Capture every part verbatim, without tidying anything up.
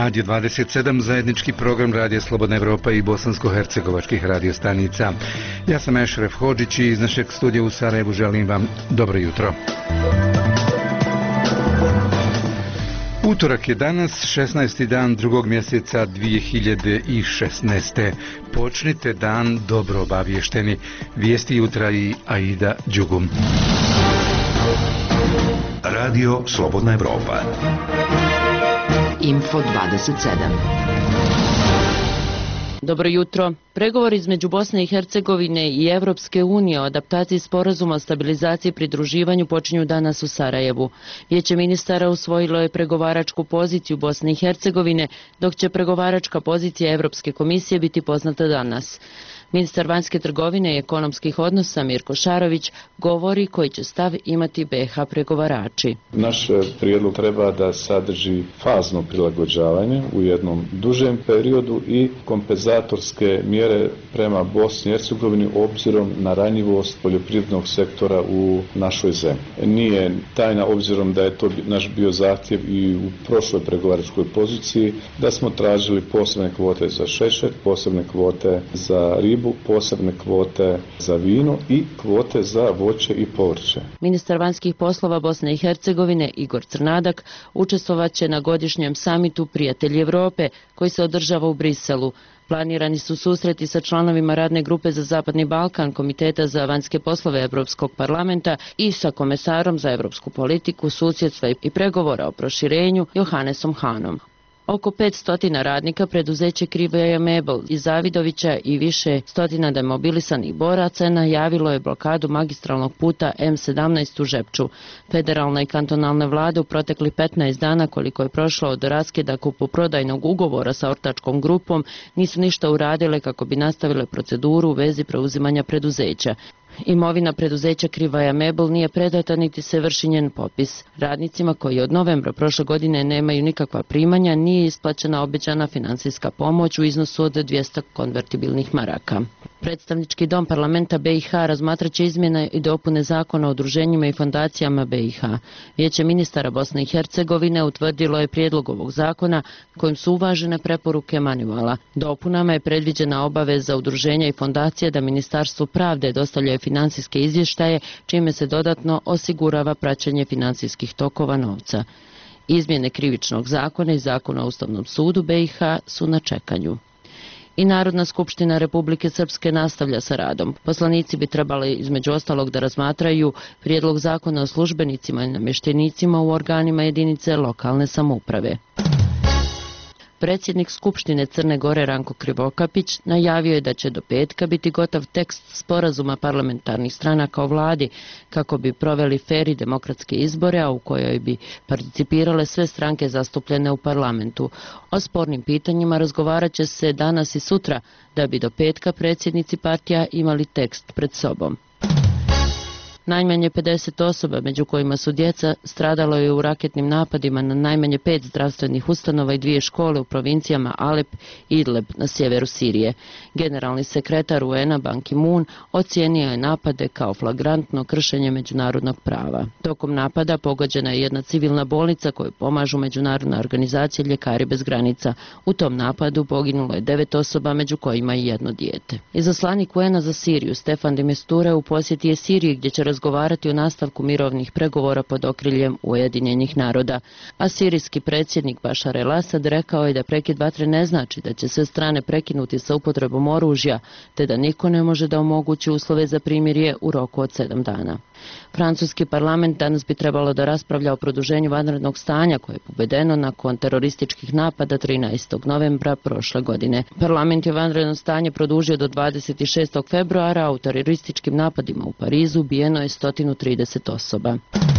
Radio dvadeset sedam, zajednički program Radija Slobodna Evropa i bosansko-hercegovačkih radiostanica. Ja sam Ešref Hodžić i iz našeg studija u Sarajevu želim vam dobro jutro. Utorak je danas, šesnaesti dan drugog mjeseca dvije hiljade šesnaeste. Počnite dan dobro obavješteni. Vijesti jutra i Aida Đugum. Radio Slobodna Evropa. Info dvadeset sedam. Dobro jutro. Pregovori između Bosne i Hercegovine i Evropske unije o adaptaciji sporazuma o stabilizaciji i pridruživanju počinju danas u Sarajevu. Vijeće ministara usvojilo je pregovaračku poziciju Bosne i Hercegovine, dok će pregovaračka pozicija Evropske komisije biti poznata danas. Ministar vanjske trgovine i ekonomskih odnosa Mirko Šarović govori koji će stav imati B iH pregovarači. Naš prijedlog treba da sadrži fazno prilagođavanje u jednom dužem periodu i kompenzatorske mjere prema Bosni i Hercegovini obzirom na ranjivost poljoprivrednog sektora u našoj zemlji. Nije tajna, obzirom da je to naš bio zahtjev i u prošloj pregovaračkoj poziciji, da smo tražili posebne kvote za šećer, posebne kvote za ribu, posebne kvote za vino i kvote za voće i povrće. Ministar vanjskih poslova Bosne i Hercegovine Igor Crnadak učestvovaće na godišnjem samitu Prijatelji Evrope koji se održava u Briselu. Planirani su susreti sa članovima radne grupe za Zapadni Balkan, Komiteta za vanjske poslove Evropskog parlamenta i sa komesarom za evropsku politiku, susjedstva i pregovora o proširenju Johannesom Hanom. Oko petsto radnika preduzeće Krivaja Mebel iz Zavidovića i više stotina demobilisanih boraca najavilo je blokadu magistralnog puta M sedamnaest u Žepču. Federalna i kantonalne vlade u protekli petnaest dana, koliko je prošlo od raskida kupoprodajnog ugovora sa ortačkom grupom, nisu ništa uradile kako bi nastavile proceduru u vezi preuzimanja preduzeća. Imovina preduzeća Krivaja Mebel nije predata niti se vrši njen popis. Radnicima koji od novembra prošle godine nemaju nikakva primanja nije isplaćena obećana finansijska pomoć u iznosu od dvjesto konvertibilnih maraka. Predstavnički dom parlamenta B iH razmatrat će izmjene i dopune zakona o udruženjima i fondacijama B iH. Vijeće ministara Bosne i Hercegovine utvrdilo je prijedlog ovog zakona kojim su uvažene preporuke Manivala. Dopunama je predviđena obaveza udruženja i fondacije da Ministarstvu pravde dostavljaju finansijske izvještaje, čime se dodatno osigurava praćenje finansijskih tokova novca. Izmjene krivičnog zakona i zakona o Ustavnom sudu B iH su na čekanju. I Narodna skupština Republike Srpske nastavlja sa radom. Poslanici bi trebali između ostalog da razmatraju prijedlog zakona o službenicima i namještenicima u organima jedinice lokalne samouprave. Predsjednik Skupštine Crne Gore Ranko Krivokapić najavio je da će do petka biti gotov tekst sporazuma parlamentarnih stranaka o vladi kako bi proveli fer i demokratske izbore, a u kojoj bi participirale sve stranke zastupljene u parlamentu. O spornim pitanjima razgovarat će se danas i sutra da bi do petka predsjednici partija imali tekst pred sobom. Najmanje pedeset osoba, među kojima su djeca, stradalo je u raketnim napadima na najmanje pet zdravstvenih ustanova i dvije škole u provincijama Alep i Idleb na sjeveru Sirije. Generalni sekretar U N-a Ban Ki-moon ocijenio je napade kao flagrantno kršenje međunarodnog prava. Tokom napada pogođena je jedna civilna bolnica koju pomažu međunarodna organizacija Ljekari bez granica. U tom napadu poginulo je devet osoba, među kojima i jedno dijete. Izaslanik U N-a za Siriju Stefan de Mistura u posjeti je Siriji gdje će razgovarati o nastavku mirovnih pregovora pod okriljem Ujedinjenih naroda. A sirijski predsjednik Bašar el-Asad rekao je da prekid vatre ne znači da će sve strane prekinuti sa upotrebom oružja, te da niko ne može da omogući uslove za primirje u roku od sedam dana. Francuski parlament danas bi trebalo da raspravlja o produženju vanrednog stanja koje je uvedeno nakon terorističkih napada trinaestog novembra prošle godine. Parlament je vanredno stanje produžio do dvadeset šestog februara, a u terorističkim napadima u Parizu ubijeno je sto trideset osoba.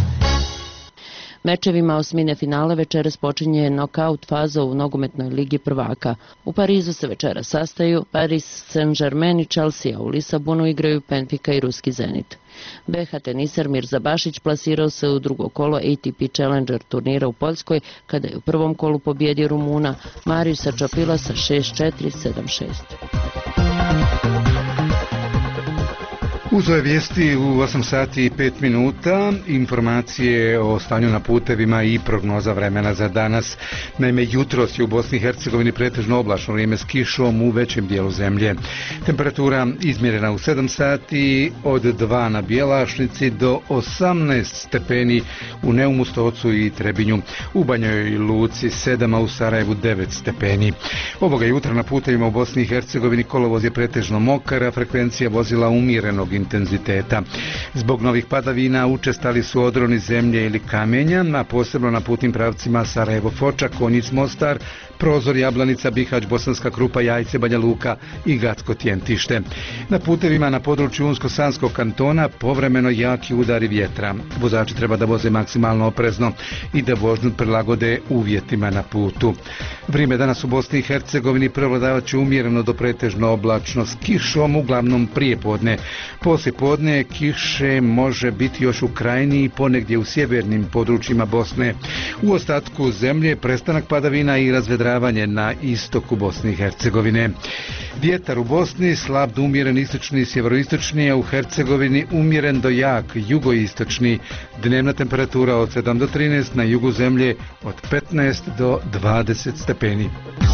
Mečevima osmine finale večeras počinje nokaut faza u nogometnoj ligi prvaka. U Parizu se večeras sastaju Paris Saint-Germain i Chelsea, a u Lisabonu igraju Benfica i ruski Zenit. B iH teniser Mirza Bašić plasirao se u drugo kolo A T P Challenger turnira u Poljskoj kada je u prvom kolu pobjedio Rumuna Mariusa Čapila sa šest četiri sedam šest. Uz ove vijesti u osam sati i pet minuta informacije o stanju na putevima i prognoza vremena za danas. Naime, jutros je u Bosni i Hercegovini pretežno oblačno vrijeme s kišom u većem dijelu zemlje. Temperatura izmjerena u sedam sati od dva na Bjelašnici do osamnaest stepeni u Neumu, Stocu i Trebinju. U Banjoj Luci sedam, a u Sarajevu devet stepeni. Ovoga jutra na putevima u Bosni i Hercegovini kolovoz je pretežno mokar, a frekvencija vozila umjerenog intenziteta. Zbog novih padavina učestali su odroni zemlje ili kamenja, a posebno na putnim pravcima Sarajevo-Foča, Konjic-Mostar, Prozor, Jablanica, Bihać, Bosanska Krupa, Jajce, Banja Luka i Gacko-Tjentište. Na putevima na području Unsko-Sanskog kantona povremeno jaki udari vjetra. Vozači treba da voze maksimalno oprezno i da vožnju prilagode uvjetima na putu. Vrijeme danas u Bosni i Hercegovini prevladavat će umjereno do pretežno oblačno s kišom, uglavnom prije podne. Poslije podne kiše može biti još u krajini i ponegdje u sjevernim područjima Bosne. U ostatku zemlje prestanak padavina i razvedravanje na istoku Bosne i Hercegovine. Vjetar u Bosni slab do umjeren istočni i sjeveroistočni, a u Hercegovini umjeren do jak jugoistočni. Dnevna temperatura od sedam do trinaest, na jugu zemlje od petnaest do dvadeset stepeni.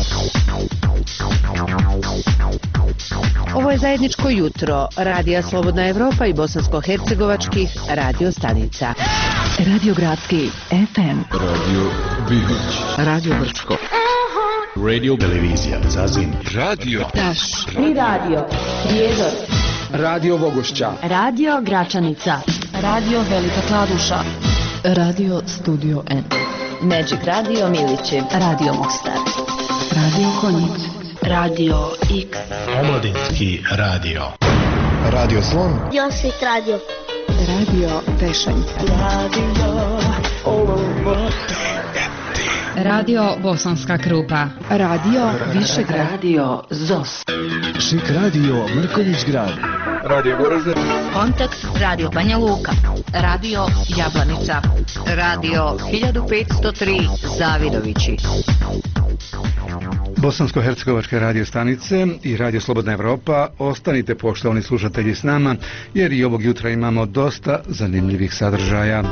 Ovo je zajedničko jutro Radija Slobodna Evropa i bosansko-hercegovačkih radio stanica. Radio Gradski F M, Radio Bihać, Radio Brčko, Radio Televizija Zazin, Radio Taš i Radio Prijedor, Radio Vogošća, Radio Gračanica, Radio Velika Kladuša, Radio Studio N, Magic Radio Milići, Radio Mostar, Radio Konjic, Radio X, Omladinski radio, Radio Slon, Josip Radio, Radio Tešanj, Radio Radio Bosanska Krupa, Radio Višegrad, Radio Zos, Šik radio Mrkonjić Grad, Radio Goražde, Kontakt Radio Banja Luka, Radio Jablanica, Radio hiljadu petsto tri Zavidovići, Bosansko-hercegovačke radio stanice i Radio Slobodna Evropa. Ostanite, poštovani slušatelji, s nama, jer i ovog jutra imamo dosta zanimljivih sadržaja.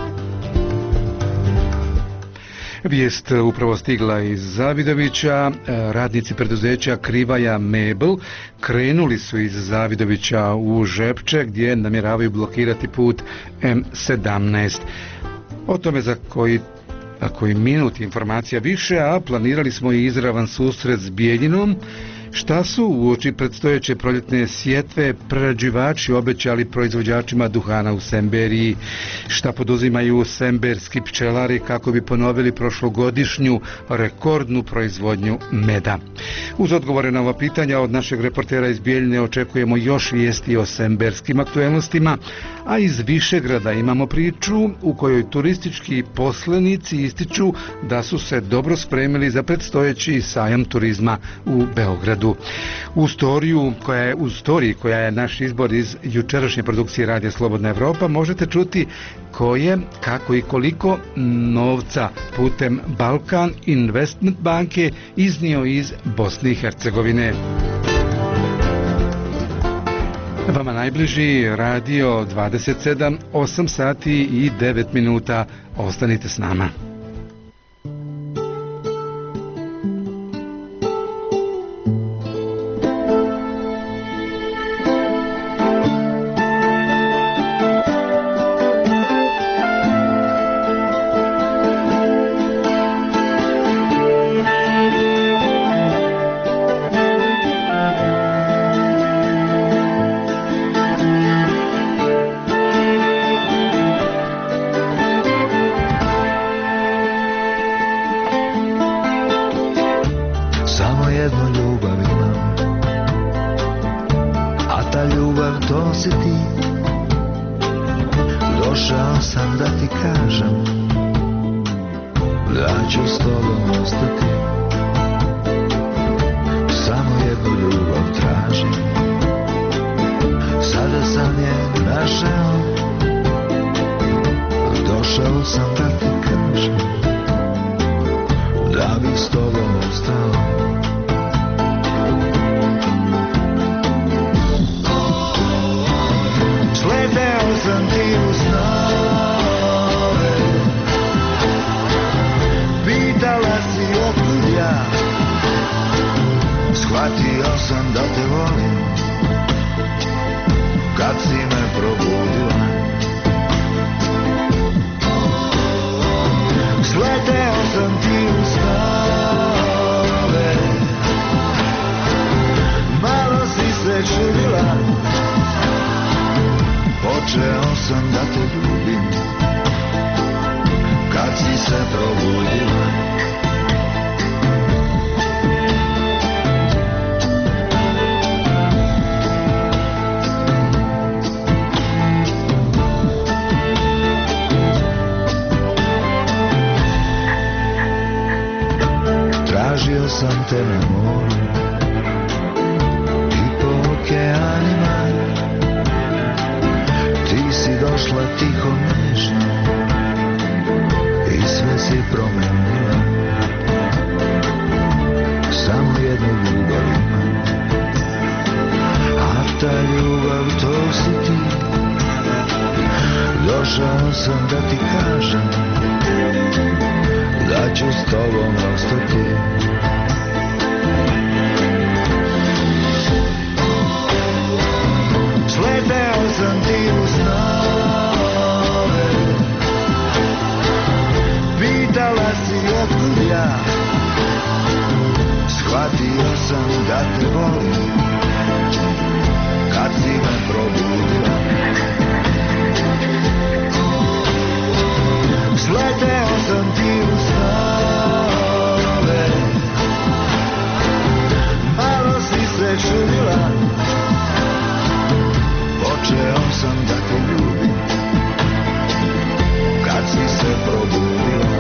Vijest upravo stigla iz Zavidovića. Radnici preduzeća Krivaja Mebel krenuli su iz Zavidovića u Žepče, gdje namjeravaju blokirati put M sedamnaest. O tome za koji A koji minut informacija više, a planirali smo i izravan susret s Bijeljinom. Šta su uoči predstojeće proljetne sjetve prerađivači obećali proizvođačima duhana u Semberiji? Šta poduzimaju semberski pčelari kako bi ponovili prošlogodišnju rekordnu proizvodnju meda? Uz odgovore na ova pitanja od našeg reportera iz Bijeljine očekujemo još vijesti o semberskim aktualnostima, a iz Višegrada imamo priču u kojoj turistički poslenici ističu da su se dobro spremili za predstojeći sajam turizma u Beogradu. U storiju koja je, u storiji koja je naš izbor iz jučerašnje produkcije Radija Slobodna Evropa možete čuti ko je, kako i koliko novca putem Balkan Investment banke iznio iz Bosne i Hercegovine. Vama najbliži Radio dvadeset sedam, osam sati i devet minuta. Ostanite s nama. Slow Shvatio sam da te volim kad si me probudila. Sleteo sam ti u snove, malo si se čudila. Počeo sam da te ljubim kad si se probudila. Tražio sam te na moru i po okeanima. Ti si došla tiho nežno i sve si promenila. Samo jednu ljubav imam, a ta ljubav to si ti. Došao sam da ti kažem da ću s tobom ostati. Sleteo sam ti u snove, pitala si otkud ja. Shvatio sam da te volim kad si me probudila. Sleteo sam ti u snove, malo si se čudila. Počeo sam da te ljubim kad si se probudila.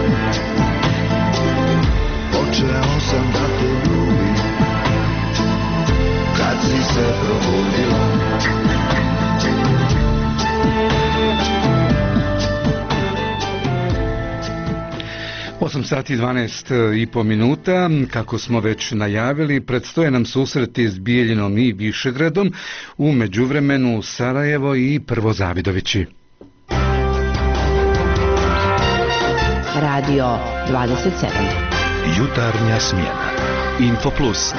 Počeo sam da te ljubim kad si se probudila. osam sati i dvanaest i po minuta, kako smo već najavili, predstoje nam susreti s Bijeljinom i Višegradom, u međuvremenu Sarajevo i Prvo Zavidovići. Radio dvadeset sedam. Jutarnja smjena. Info Plus.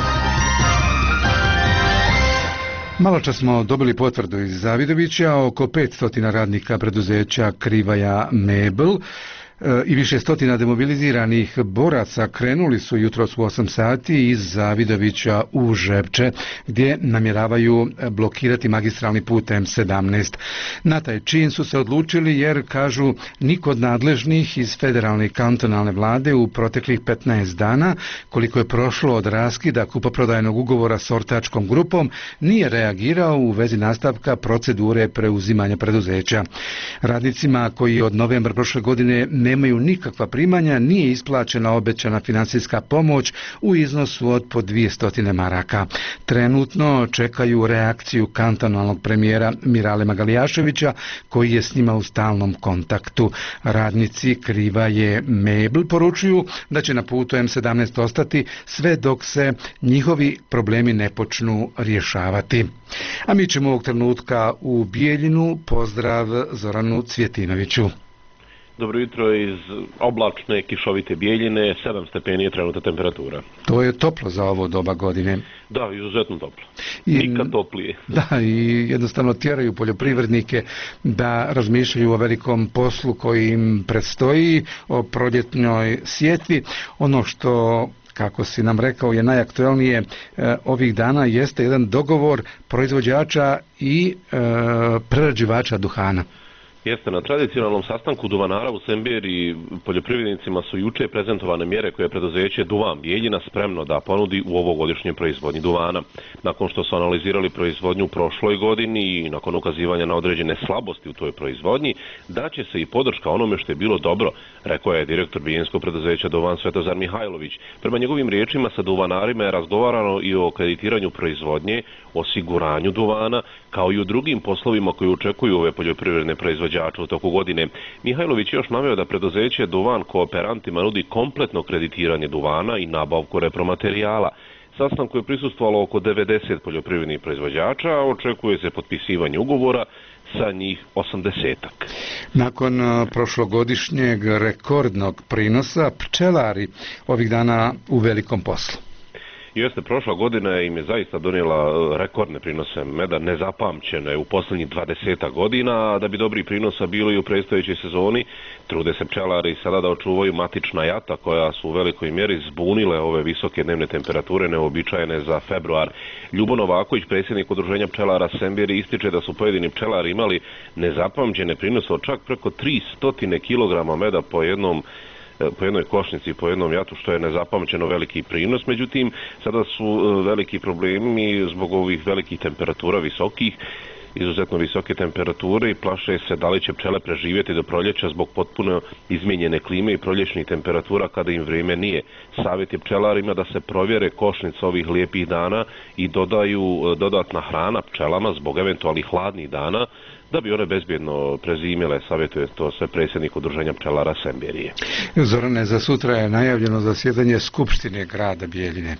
Maločas smo dobili potvrdu iz Zavidovića, oko petsto radnika preduzeća Krivaja Mebel i više stotina demobiliziranih boraca krenuli su jutros u osam sati iz Zavidovića u Žepče, gdje namjeravaju blokirati magistralni put em sedamnaest. Na taj čin su se odlučili jer, kažu, niko od nadležnih iz federalne i kantonalne vlade u proteklih petnaest dana, koliko je prošlo od raskida kupoprodajnog ugovora s ortačkom grupom, nije reagirao u vezi nastavka procedure preuzimanja preduzeća. Radnicima koji od novembra prošle godine nemaju nikakva primanja, nije isplaćena obećana financijska pomoć u iznosu od po dvjesto maraka. Trenutno čekaju reakciju kantonalnog premijera Mirale Magalijaševića, koji je s njima u stalnom kontaktu. Radnici Krivaje Mebel poručuju da će na putu em sedamnaest ostati sve dok se njihovi problemi ne počnu rješavati. A mi ćemo ovog trenutka u Bijeljinu. Pozdrav Zoranu Cvjetinoviću. Dobro jutro iz oblačne kišovite Bijeljine, sedam stepeni je trenutna temperatura. To je toplo za ovo doba godine. Da, izuzetno toplo. I, nikad toplije. Da, i jednostavno tjeraju poljoprivrednike da razmišljaju o velikom poslu koji im predstoji, o proljetnoj sjetvi. Ono što, kako si nam rekao, je najaktuelnije e, ovih dana jeste jedan dogovor proizvođača i e, prerađivača duhana. Jeste, na tradicionalnom sastanku duvanara u Semberi poljoprivrednicima su juče prezentovane mjere koje je preduzeće Duvan Bijeljina spremno da ponudi u ovogodišnjoj proizvodnji duvana. Nakon što su analizirali proizvodnju u prošloj godini i nakon ukazivanja na određene slabosti u toj proizvodnji, daće se i podrška onome što je bilo dobro, rekao je direktor bijeljinskog preduzeća Duvan Svetozar Mihajlović. Prema njegovim riječima sa duvanarima je razgovarano i o kreditiranju proizvodnje, osiguranju duvana, kao i o drugim poslovima koji očekuju ove poljoprivredne proizvođače u toku godine. Mihajlović je još naveo da preduzeće Duvan kooperantima nudi kompletno kreditiranje duvana i nabavku repromaterijala. Sastanku je prisustvovalo oko devedeset poljoprivrednih proizvođača, a očekuje se potpisivanje ugovora sa njih osamdesetak. Nakon prošlogodišnjeg rekordnog prinosa, pčelari ovih dana u velikom poslu. Jeste, prošla godina im je zaista donijela rekordne prinose meda, nezapamćene u posljednjih dvadesetak godina, a da bi dobri prinosa bilo i u predstojećoj sezoni, trude se pčelari sada da očuvaju matična jata koja su u velikoj mjeri zbunile ove visoke dnevne temperature neobičajene za februar. Ljubo Novaković, predsjednik udruženja pčelara Sembir, ističe da su pojedini pčelari imali nezapamćene prinose od čak preko tristo kilograma meda po jednom po jednoj košnici, po jednom jatu, što je nezapamćeno veliki prinos. Međutim, sada su veliki problemi zbog ovih velikih temperatura visokih, izuzetno visoke temperature i plaše se da li će pčele preživjeti do proljeća zbog potpuno izmijenjene klime i proljećnih temperatura kada im vrijeme nije. Savjet je pčelarima da se provjere košnice ovih lijepih dana i dodaju dodatna hrana pčelama zbog eventualnih hladnih dana, da bi one bezbjedno prezimile, savjetuje to sve predsjednik udruženja pčelara Semberije. Zorane, za sutra je najavljeno zasjedanje Skupštine grada Bijeljine.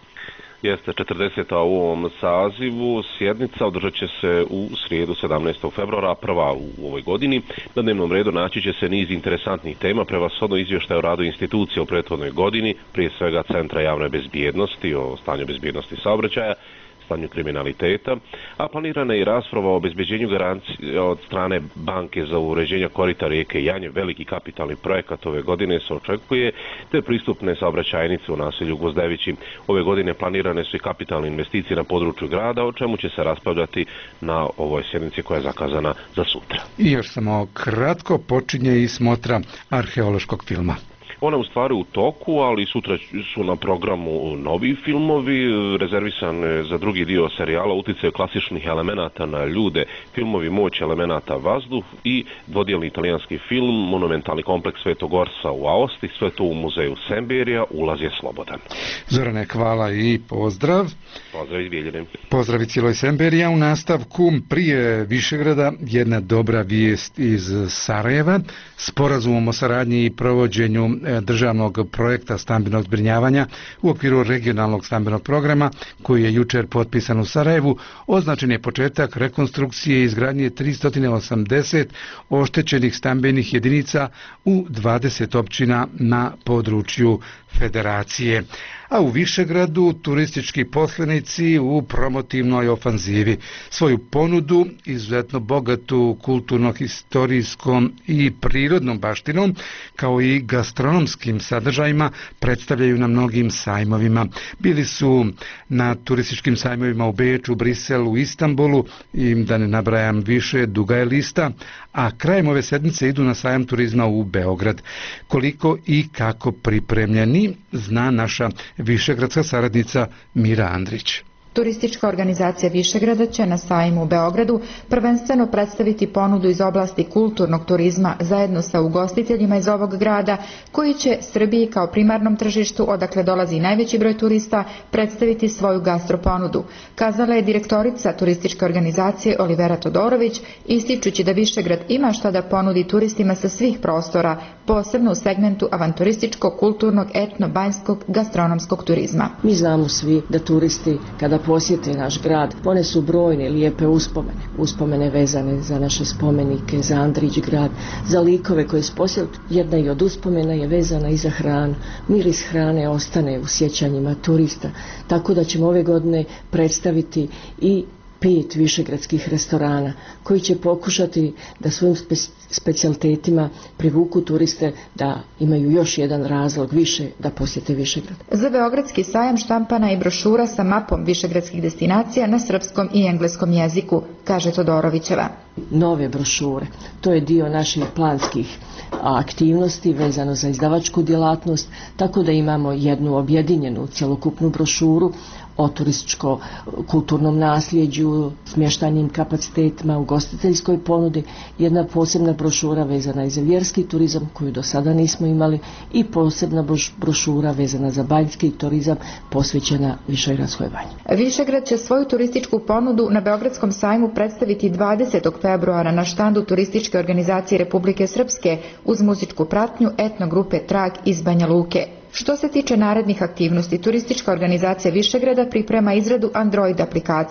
Jeste četrdeseta u ovom sazivu, sjednica održat će se u srijedu sedamnaestog februara, prva u ovoj godini. Na dnevnom redu naći će se niz interesantnih tema, prevashodno izvještaj o radu institucije u prethodnoj godini, prije svega Centra javne bezbjednosti, o stanju bezbjednosti saobraćaja, stanju kriminaliteta, a planirana je i rasprava o obezbeđenju garancije od strane Banke za uređenje korita rijeke Janje. Veliki kapitalni projekat ove godine se očekuje, te pristupne saobraćajnice u naselju Gvozdevići. Ove godine planirane su i kapitalne investicije na području grada, o čemu će se raspravljati na ovoj sjednici koja je zakazana za sutra. I još samo kratko počinje i smotra arheološkog filma. Ona je u stvari u toku, ali sutra su na programu novi filmovi, rezervisan za drugi dio serijala Uticaj klasičnih elemenata na ljude, filmovi Moć elemenata vazduh i dvodjelni italijanski film Monumentalni kompleks Svetog Orsa u Aosti, sve to u muzeju Semberija, ulaz je slobodan. Zorane, hvala i pozdrav. Pozdrav iz Bijeljine. Pozdrav i cijeloj Semberija. U nastavku prije Višegrada jedna dobra vijest iz Sarajeva. Sporazumom o saradnji i provođenju državnog projekta stambenog zbrinjavanja u okviru regionalnog stambenog programa koji je jučer potpisan u Sarajevu, označen je početak rekonstrukcije i izgradnje tristo osamdeset oštećenih stambenih jedinica u dvadeset općina na području Federacije. A u Višegradu turistički poslenici u promotivnoj ofanzivi svoju ponudu, izuzetno bogatu kulturno-historijskom i prirodnom baštinom, kao i gastronomskim sadržajima, predstavljaju na mnogim sajmovima. Bili su na turističkim sajmovima u Beču, Briselu, Istanbulu i da ne nabrajam više, duga je lista, a krajem ove sedmice idu na sajam turizma u Beograd. Koliko i kako pripremljeni zna naša višegradska saradnica Mira Andrić. Turistička organizacija Višegrada će na sajmu u Beogradu prvenstveno predstaviti ponudu iz oblasti kulturnog turizma zajedno sa ugostiteljima iz ovog grada koji će Srbiji kao primarnom tržištu, odakle dolazi najveći broj turista, predstaviti svoju gastroponudu, kazala je direktorica turističke organizacije Olivera Todorović, ističući da Višegrad ima šta da ponudi turistima sa svih prostora, posebno u segmentu avanturističkog, kulturnog, etno-banjskog, gastronomskog turizma. Mi znamo svi da turisti kada posjete naš grad, one su brojne lijepe uspomene. Uspomene vezane za naše spomenike, za Andrić grad, za likove koje su posjetili. Jedna i od uspomena je vezana i za hranu. Miris hrane ostane u sjećanjima turista, tako da ćemo ove godine predstaviti i pet višegradskih restorana koji će pokušati da svojim spe, specijalitetima privuku turiste da imaju još jedan razlog više da posjete Višegrad. Za Beogradski sajam štampana je brošura sa mapom višegradskih destinacija na srpskom i engleskom jeziku, kaže Todorovićeva. Nove brošure, to je dio naših planskih aktivnosti vezano za izdavačku djelatnost, tako da imamo jednu objedinjenu cjelokupnu brošuru o turističko-kulturnom nasljeđu, smještajnim kapacitetima, ugostiteljskoj ponudi, jedna posebna brošura vezana i za vjerski turizam koju do sada nismo imali i posebna brošura vezana za banjski turizam posvećena Višegradskoj banji. Višegrad će svoju turističku ponudu na Beogradskom sajmu predstaviti dvadesetog februara na štandu turističke organizacije Republike Srpske uz muzičku pratnju etno grupe Trag iz Banja Luke. Što se tiče narednih aktivnosti, turistička organizacija Višegrada priprema izradu Android aplikacija,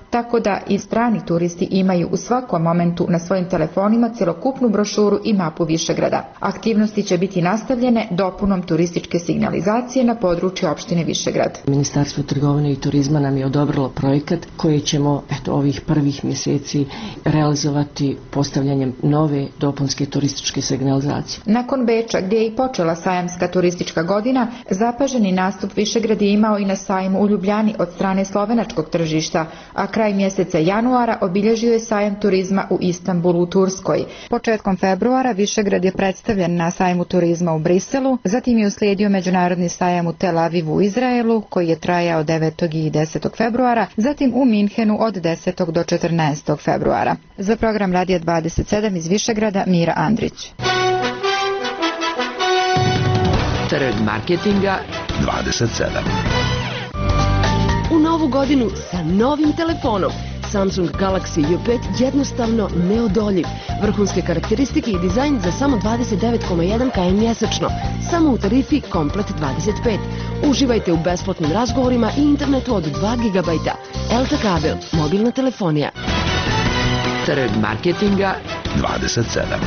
tako da i strani turisti imaju u svakom momentu na svojim telefonima cjelokupnu brošuru i mapu Višegrada. Aktivnosti će biti nastavljene dopunom turističke signalizacije na području opštine Višegrad. Ministarstvo trgovine i turizma nam je odobrilo projekat koji ćemo eto, ovih prvih mjeseci realizovati postavljanjem nove dopunske turističke signalizacije. Nakon Beča, gdje je i počela sajamska turistička godina, zapaženi nastup Višegrad je imao i na sajmu u Ljubljani od strane slovenačkog tržišta, a kraj mjeseca januara obilježio je sajam turizma u Istanbulu u Turskoj. Početkom februara Višegrad je predstavljen na sajmu turizma u Briselu, zatim je uslijedio međunarodni sajam u Tel Avivu u Izraelu, koji je trajao devetog i desetog februara, zatim u Minhenu od desetog do četrnaestog februara. Za program Radija dvadeset sedam iz Višegrada, Mira Andrić. Trg marketinga dvadeset sedam. U novu godinu sa novim telefonom. Samsung Galaxy J pet jednostavno neodoljiv. Vrhunske karakteristike i dizajn za samo dvadeset devet zarez jedan kilometara mjesečno. Samo u tarifi Komplet dvadeset pet. Uživajte u besplatnim razgovorima i internetu od dva gigabajta. Elta kabel, mobilna telefonija. Trg marketinga dvadeset sedam.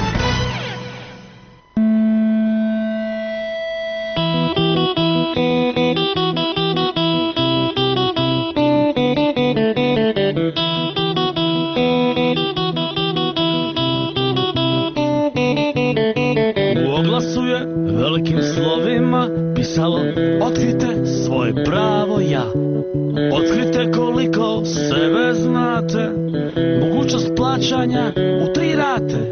Velikim slovima pisalo: otkrite svoje pravo ja, otkrite koliko sebe znate, mogućnost plaćanja u tri rate.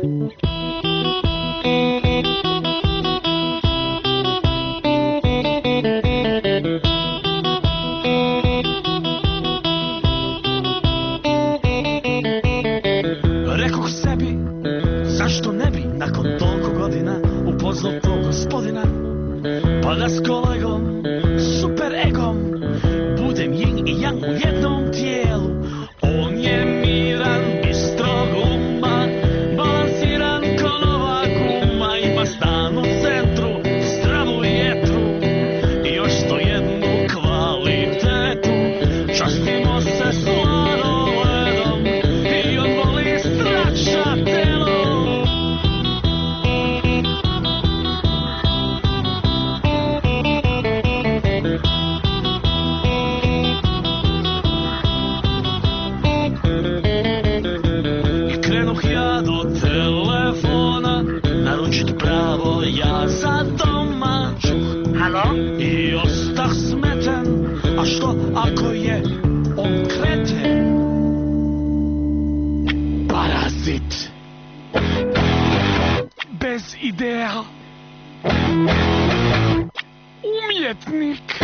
Rekoh sebi, zašto ne bi nakon toliko godina upoznao tog gospodina, pa da s kolegom, super egom, budem yin i yang u jednom tijelu. On je miran, bistrog uma, balansiran ko nova guma, ima stan u centru, zdravu jetru i još sto jednu kvalitetu. Častimo se sladoledom i on voli stračatelom. Ja za doma čuh, halo? I ostah smeten, a što ako je on kreten? Parazit, bez ideja, umjetnik,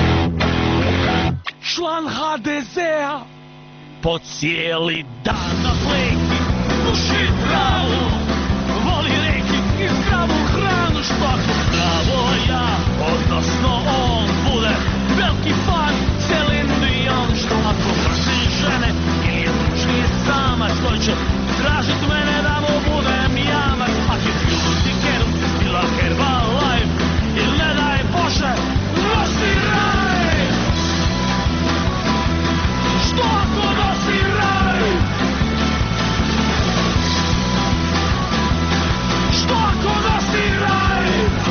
član ha de zea, po cijeli dan na fleki, puši travu, voli reki i zdravu hranu, što ako pravo ja, odnosno on bude veliki fan Celine Dion, što ako mrzi žene ili je tučni samac, koji će tražit mene da mu budem jamac, a hit ljuzi keru ili Herbalife ili ne daj Bože nosi raj, što ako nosi raj, što ako nosi raj.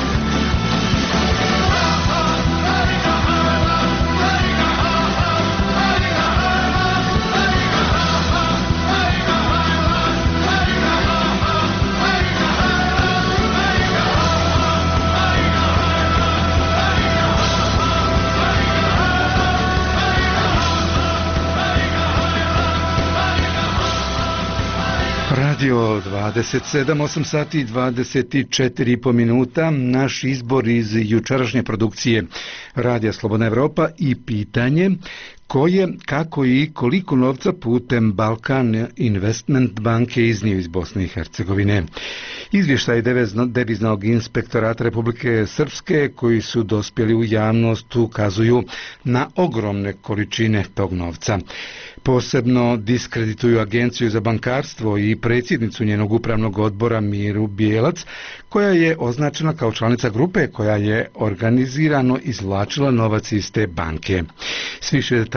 Radio dvadeset sedam, osam sati i dvadeset četiri i po minuta. Naš izbor iz jučerašnje produkcije Radija Slobodna Evropa i pitanje: ko je, kako i koliko novca putem Balkan Investment banke iznio iz Bosne i Hercegovine. Izvještaj deviznog inspektorata Republike Srpske koji su dospjeli u javnost ukazuju na ogromne količine tog novca. Posebno diskredituju Agenciju za bankarstvo i predsjednicu njenog upravnog odbora Miru Bijelac, koja je označena kao članica grupe koja je organizirano izvlačila novac iz te banke. S više detalja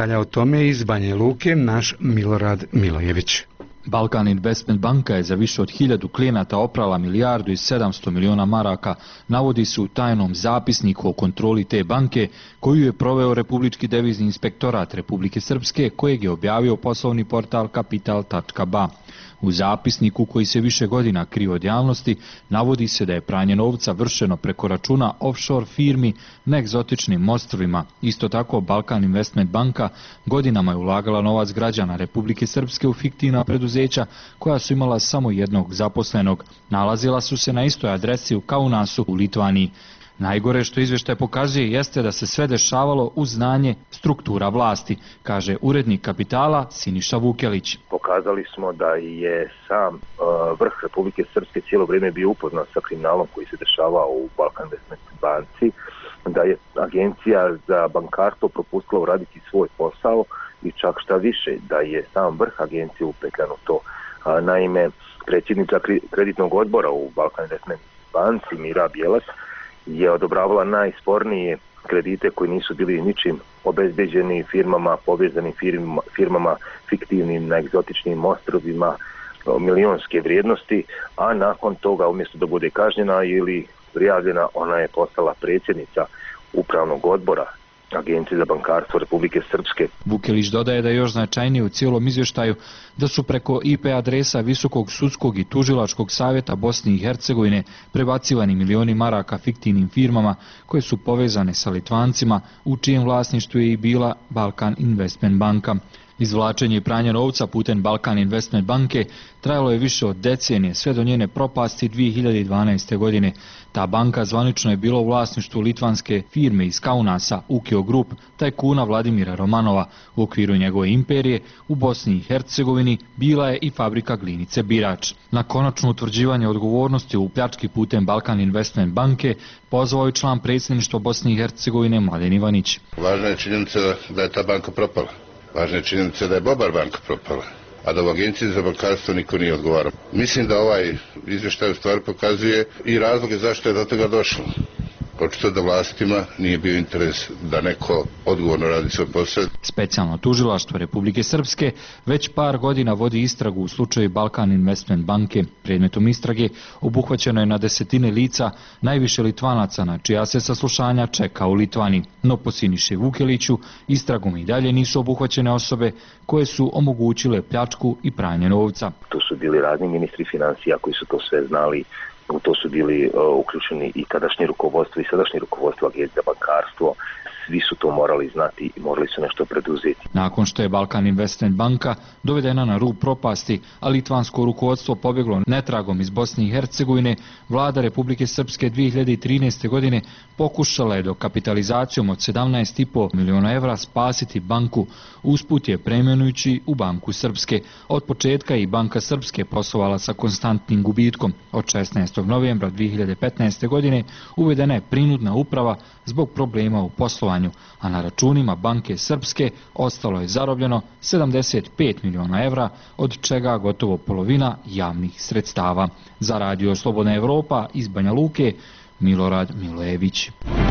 Detalja o tome iz Banja Luke naš Milorad Milojević. Balkan Investment banka je za više od hiljadu klijenata oprala milijardu i sedamsto miliona maraka, navodi se u tajnom zapisniku o kontroli te banke koju je proveo Republički devizni inspektorat Republike Srpske, kojeg je objavio poslovni portal kapital tačka ba. U zapisniku, koji se više godina krije od javnosti, navodi se da je pranje novca vršeno preko računa offshore firmi na egzotičnim ostrvima. Isto tako, Balkan Investment banka godinama je ulagala novac građana Republike Srpske u fiktivna preduzeća koja su imala samo jednog zaposlenog. Nalazila su se na istoj adresi u Kaunasu u Litvaniji. Najgore što izvještaj pokazuje jeste da se sve dešavalo uz znanje struktura vlasti, kaže urednik Kapitala Siniša Vukelić. Pokazali smo da je sam uh, vrh Republike Srpske cijelo vrijeme bio upoznat sa kriminalom koji se dešavao u Balkan Investment banci, da je agencija za bankarstvo propustila uraditi svoj posao i čak šta više, da je sam vrh agencije upetljan u to. Uh, naime, predsjednica kreditnog odbora u Balkan Investment banci Mira Bjelac je odobravala najspornije kredite koji nisu bili ničim obezbeđeni firmama, povezanim firmama, firmama fiktivnim na egzotičnim ostrovima milionske vrijednosti, a nakon toga umjesto da bude kažnjena ili prijavljena, ona je postala predsjednica upravnog odbora Agencije za bankarstvo Republike Srpske. Vukelić dodaje da je još značajnije u cijelom izvještaju da su preko I P adresa Visokog sudskog i tužilačkog savjeta Bosne i Hercegovine prebacivani milioni maraka fiktivnim firmama koje su povezane sa Litvancima, u čijem vlasništvu je i bila Balkan Investment banka. Izvlačenje i pranje novca putem Balkan Investment banke trajalo je više od decenije, sve do njene propasti dvije hiljade dvanaeste. godine. Ta banka zvanično je bila u vlasništvu litvanske firme iz Kaunasa, Ukio Group, tajkuna Vladimira Romanova. U okviru njegove imperije u Bosni i Hercegovini bila je i fabrika glinice Birač. Na konačno utvrđivanje odgovornosti u pljački putem Balkan Investment banke pozvao je član predsjedništva Bosne i Hercegovine Mladen Ivanić. Važna je činjenica da je ta banka propala. Važna je činjenica da je Bobar banka propala, a da u Agenciji za bankarstvo niko nije odgovarao. Mislim da ovaj izvještaj u stvari pokazuje i razloge zašto je do toga došlo. Očito da vlastima nije bio interes da neko odgovorno radi svoj posao. Specijalno tužilaštvo Republike Srpske već par godina vodi istragu u slučaju Balkan Investment banke. Predmetom istrage obuhvaćeno je na desetine lica, najviše Litvanaca, na čija se saslušanja čeka u Litvani. No po Siniši Vukeliću istragom i dalje nisu obuhvaćene osobe koje su omogućile pljačku i pranje novca. To su bili razni ministri financija koji su to sve znali. U to su bili uh, uključeni i tadašnje rukovodstvo i sadašnje rukovodstvo Agencije za bankarstvo. Svi su to morali znati i morali su nešto preduzeti. Nakon što je Balkan Investment banka dovedena na rub propasti, a litvansko rukovodstvo pobjeglo netragom iz Bosne i Hercegovine, vlada Republike Srpske dvije hiljade trinaeste. godine pokušala je dokapitalizacijom od sedamnaest i po miliona evra spasiti banku, usput je preimenujući u Banku Srpske. Od početka i Banka Srpske poslovala sa konstantnim gubitkom. Od šesnaestog novembra dvije hiljade petnaeste. godine uvedena je prinudna uprava zbog problema u poslovanju, a na računima Banke Srpske ostalo je zarobljeno sedamdeset pet miliona evra, od čega gotovo polovina javnih sredstava. Za Radio Slobodna Evropa iz Banja Luke, Milorad Milojević.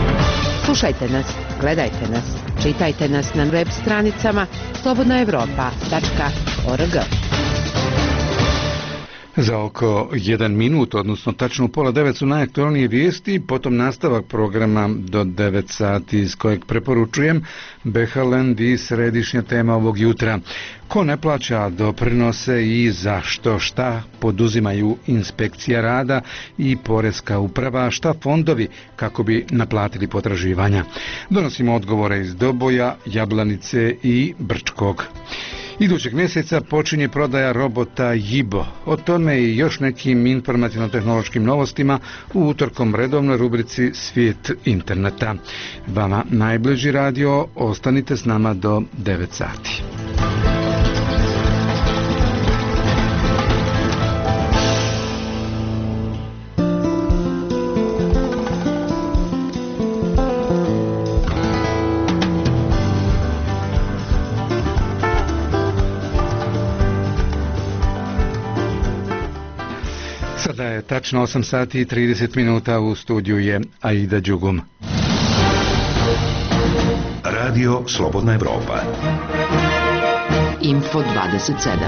Slušajte nas, gledajte nas, čitajte nas na web stranicama slobodna evropa tačka org. Za oko jedan minut, odnosno tačno pola devet su najaktualnije vijesti, potom nastavak programa do devet sati, iz kojeg preporučujem Behaland i središnja tema ovog jutra. Ko ne plaća doprinose i zašto, šta poduzimaju inspekcija rada i poreska uprava, šta fondovi kako bi naplatili potraživanja. Donosimo odgovore iz Doboja, Jablanice i Brčkog. Idućeg mjeseca počinje prodaja robota Jibo. O tome i još nekim informativno-tehnološkim novostima u utorkom redovnoj rubrici Svijet interneta. Vama najbliži radio, ostanite s nama do devet sati. Sada je tačno osam sati i trideset minuta, u studiju je Aida Đugum. Radio Slobodna Evropa. Info dvadeset sedam.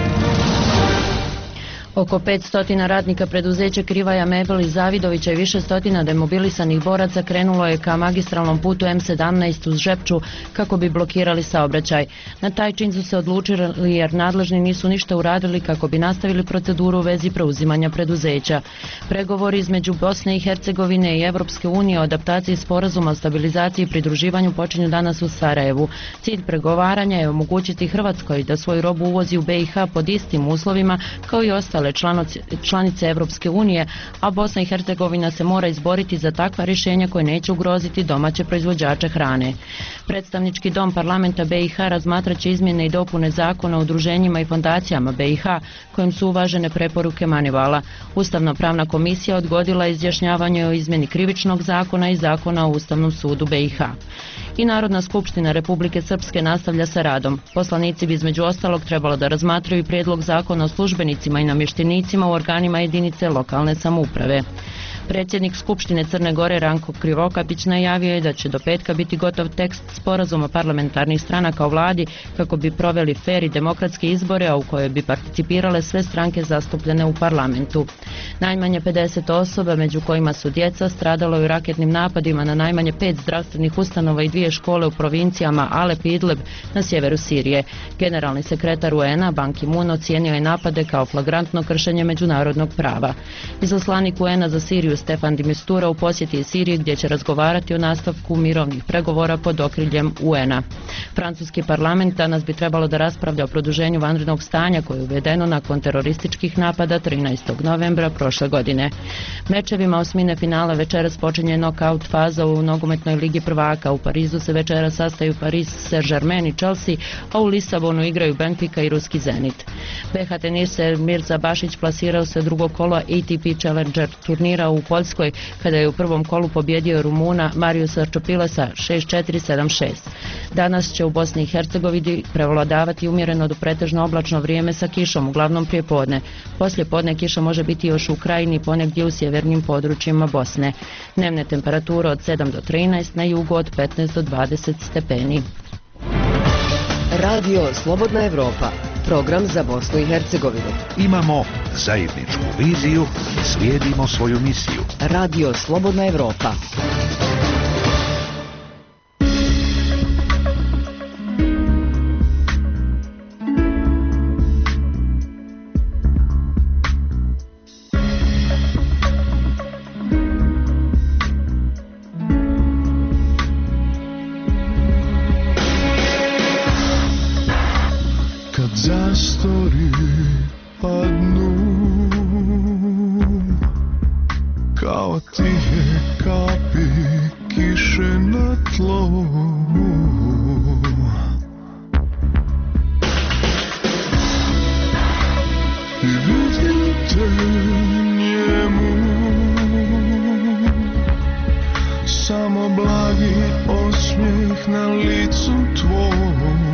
Oko petsto radnika preduzeća Krivaja Mebel iz Zavidovića i više stotina demobilisanih boraca krenulo je ka magistralnom putu M sedamnaest uz Žepču kako bi blokirali saobraćaj. Na taj čin su se odlučili jer nadležni nisu ništa uradili kako bi nastavili proceduru u vezi preuzimanja preduzeća. Pregovori između Bosne i Hercegovine i Evropske unije o adaptaciji sporazuma o stabilizaciji i pridruživanju počinju danas u Sarajevu. Cilj pregovaranja je omogućiti Hrvatskoj da svoju robu uvozi u B i H pod istim uslovima kao i ostale članice Evropske unije, a Bosna i Hercegovina se mora izboriti za takva rješenja koje neće ugroziti domaće proizvođače hrane. Predstavnički dom parlamenta B i H razmatraće izmjene i dopune zakona o udruženjima i fondacijama B i H kojim su uvažene preporuke Manivala. Ustavno-pravna komisija odgodila izjašnjavanje o izmjeni krivičnog zakona i zakona o Ustavnom sudu B i H. I Narodna skupština Republike Srpske nastavlja sa radom. Poslanici bi između ostalog trebalo da razmatraju prijedlog zakona o službenicima i namještenicima u organima jedinice lokalne samouprave. Predsjednik Skupštine Crne Gore Ranko Krivokapić najavio je da će do petka biti gotov tekst sporazuma parlamentarnih stranaka o vladi kako bi proveli fer i demokratske izbore, a u kojoj bi participirale sve stranke zastupljene u parlamentu. Najmanje pedeset osoba, među kojima su djeca, stradalo je u raketnim napadima na najmanje pet zdravstvenih ustanova i dvije škole u provincijama Alep i Idlib na sjeveru Sirije. Generalni sekretar U N-a Ban Ki-moon ocijenio je napade kao flagrantno kršenje međunarodnog prava. Izaslanik U N-a za Siriju Stefan de Mistura u posjeti je Siriji gdje će razgovarati o nastavku mirovnih pregovora pod okriljem U N-a. Francuski parlament danas bi trebalo da raspravlja o produženju vanrednog stanja koje je uvedeno nakon terorističkih napada trinaestog novembra prošle godine. Mečevima osmine finala večeras počinje nokaut faza u nogometnoj ligi prvaka. U Parizu se večeras sastaju Paris Saint-Germain i Chelsea, a u Lisabonu igraju Benfica i ruski Zenit. B H teniser Mirza Bašić plasirao se drugo kolo A T P Challenger turnira u Poljskoj kada je u prvom kolu pobjedio Rumuna Mariusa Čopilesa šest četiri sedam šest. Danas će u Bosni i Hercegovini prevladavati umjereno do pretežno oblačno vrijeme sa kišom, uglavnom prije podne. Poslije podne kiša može biti još u Krajini i ponegdje u sjevernim područjima Bosne. Dnevne temperature od sedam do trinaest, na jugu od petnaest do dvadeset stepeni. Radio Slobodna Evropa, program za Bosnu i Hercegovinu. Imamo zajedničku viziju i slijedimo svoju misiju. Radio Slobodna Evropa. Zastori padnu kao tihe kapi kiše na tlo. I vidim te njemu, samo blagi osmijeh na licu tvom.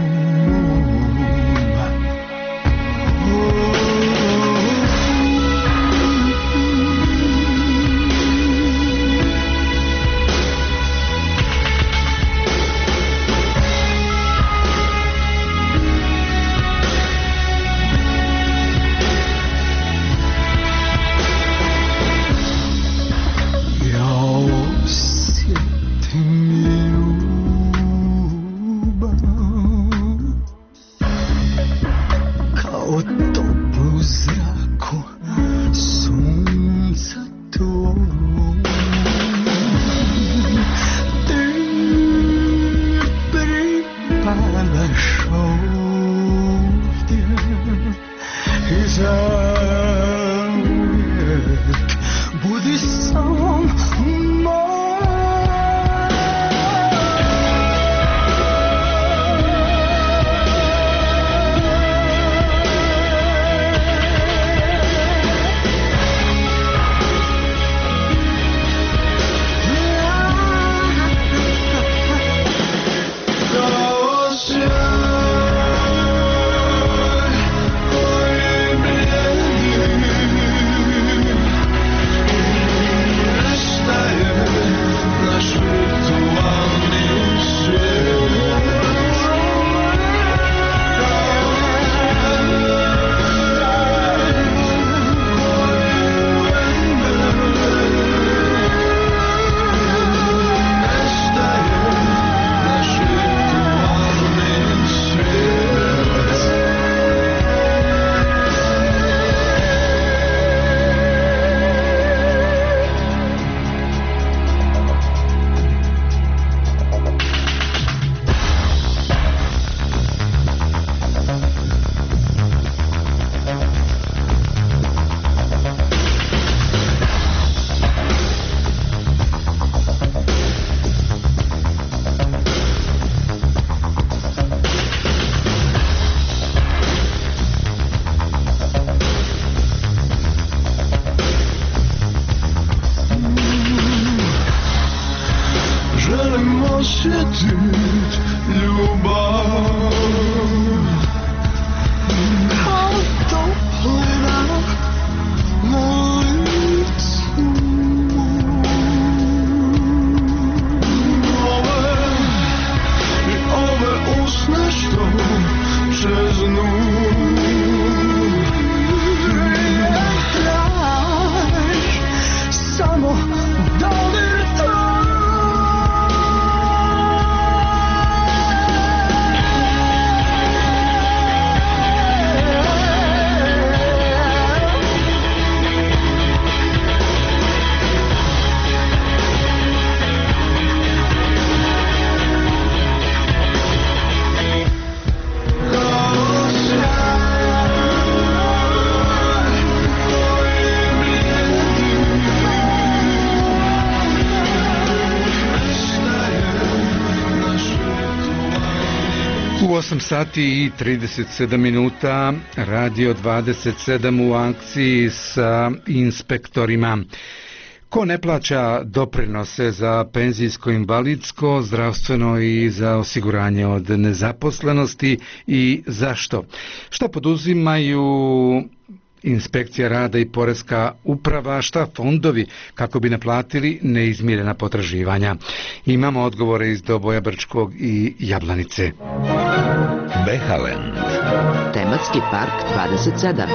osam sati i trideset sedam minuta, Radio dvadeset sedam u akciji sa inspektorima. Ko ne plaća doprinose za penzijsko, invalidsko, zdravstveno i za osiguranje od nezaposlenosti i zašto? Šta poduzimaju Inspekcija rada i poreska uprava, šta fondovi kako bi naplatili neizmirena potraživanja? Imamo odgovore iz Doboja, Brčkog i Jablanice. Behaland. Tematski park dvadeset sedam.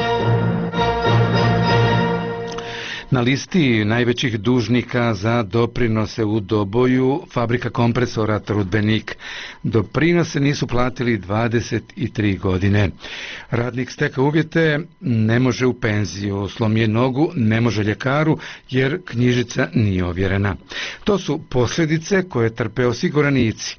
Na listi najvećih dužnika za doprinose u Doboju fabrika kompresora Trudbenik. Doprinose nisu platili dvadeset tri godine. Radnik steka uvjete, ne može u penziju, slomije nogu, ne može ljekaru jer knjižica nije ovjerena. To su posljedice koje trpe osiguranici,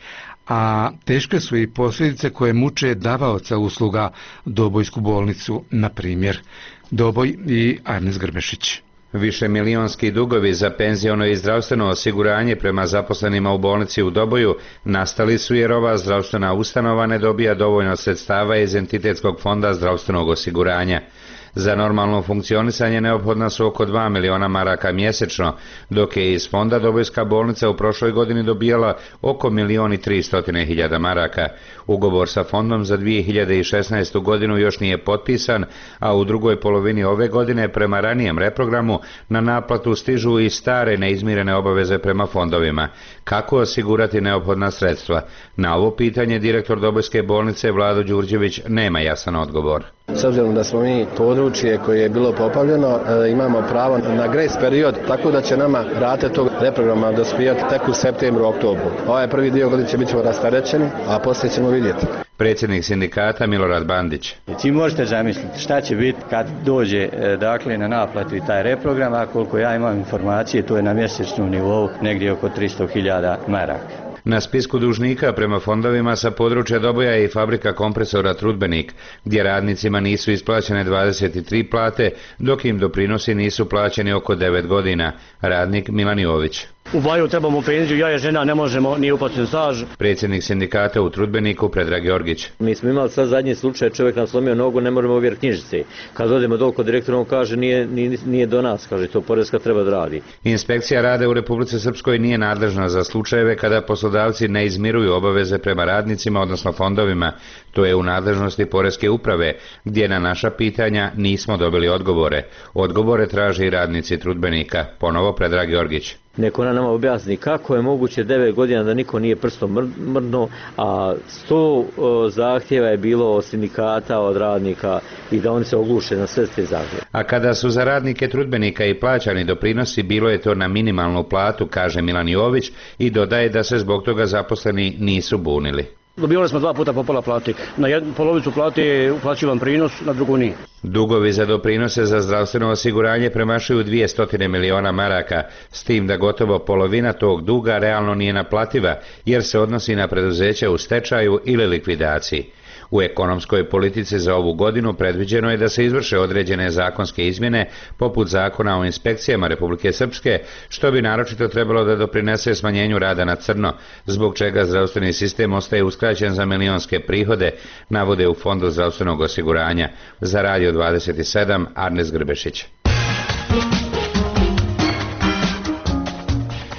a teške su i posljedice koje muče davaoca usluga, Dobojsku bolnicu, na primjer. Doboj i Arnes Grbešić. Više milionski dugovi za penziono i zdravstveno osiguranje prema zaposlenima u bolnici u Doboju nastali su jer ova zdravstvena ustanova ne dobija dovoljno sredstava iz entitetskog fonda zdravstvenog osiguranja. Za normalno funkcionisanje neophodna su oko dva miliona maraka mjesečno, dok je iz fonda Dobojska bolnica u prošloj godini dobijala oko milion i tristotine hiljada maraka. Ugovor sa fondom za dvije hiljade šesnaestu godinu još nije potpisan, a u drugoj polovini ove godine prema ranijem reprogramu na naplatu stižu i stare neizmirene obaveze prema fondovima. Kako osigurati neophodna sredstva? Na ovo pitanje direktor Dobojske bolnice Vlado Đurđević nema jasan odgovor. S obzirom da smo mi područje koje je bilo poplavljeno, e, imamo pravo na grace period, tako da će nama rate tog reprograma dospijati tek u septembru, oktobru. Ovaj prvi dio godine će biti rasterećeni, a poslije ćemo vidjeti. Predsjednik sindikata Milorad Bandić. Ti možete zamisliti šta će biti kad dođe dakle na naplatu i taj reprogram, a koliko ja imam informacije, to je na mjesečnom nivou negdje oko tristo hiljada maraka. Na spisku dužnika prema fondovima sa područja Doboja je i fabrika kompresora Trudbenik, gdje radnicima nisu isplaćene dvadeset tri plate, dok im doprinosi nisu plaćeni oko devet godina. Radnik Milan Jović. U Baju trebamo penziju, ja i žena ne možemo, nije uplaćen staž. Predsjednik sindikata u Trudbeniku Predrag Georgić. Mi smo imali sad zadnji slučaj, čovjek nam slomio nogu, ne možemo ovjeriti knjižice. Kad odemo dol kod direktora, on kaže nije, nije, nije do nas, kaže to poreska treba da radi. Inspekcija rada u Republici Srpskoj nije nadležna za slučajeve kada poslodavci ne izmiruju obaveze prema radnicima, odnosno fondovima. To je u nadležnosti poreske uprave, gdje na naša pitanja nismo dobili odgovore. Odgovore traže i radnici Trudbenika. Ponovo Predrag Georgić. Neko ona nama objasni kako je moguće devet godina da niko nije prstom mrdno, a sto zahtjeva je bilo od sindikata, od radnika i da oni se ogluše na sve te zahtjeve. A kada su za radnike Trudbenika i plaćani doprinosi, bilo je to na minimalnu platu, kaže Milan Jović, i dodaje da se zbog toga zaposleni nisu bunili. Dobivali smo dva puta po pola plati. Na jednu polovicu plati je uplaćivan prinos, na drugu nije. Dugovi za doprinose za zdravstveno osiguranje premašuju dvjesto miliona maraka, s tim da gotovo polovina tog duga realno nije naplativa, jer se odnosi na preduzeća u stečaju ili likvidaciji. U ekonomskoj politici za ovu godinu predviđeno je da se izvrše određene zakonske izmjene, poput zakona o inspekcijama Republike Srpske, što bi naročito trebalo da doprinese smanjenju rada na crno, zbog čega zdravstveni sistem ostaje uskraćen za milionske prihode, navode u Fondu zdravstvenog osiguranja. Za Radio dvadeset sedam, Arnes Grbešić.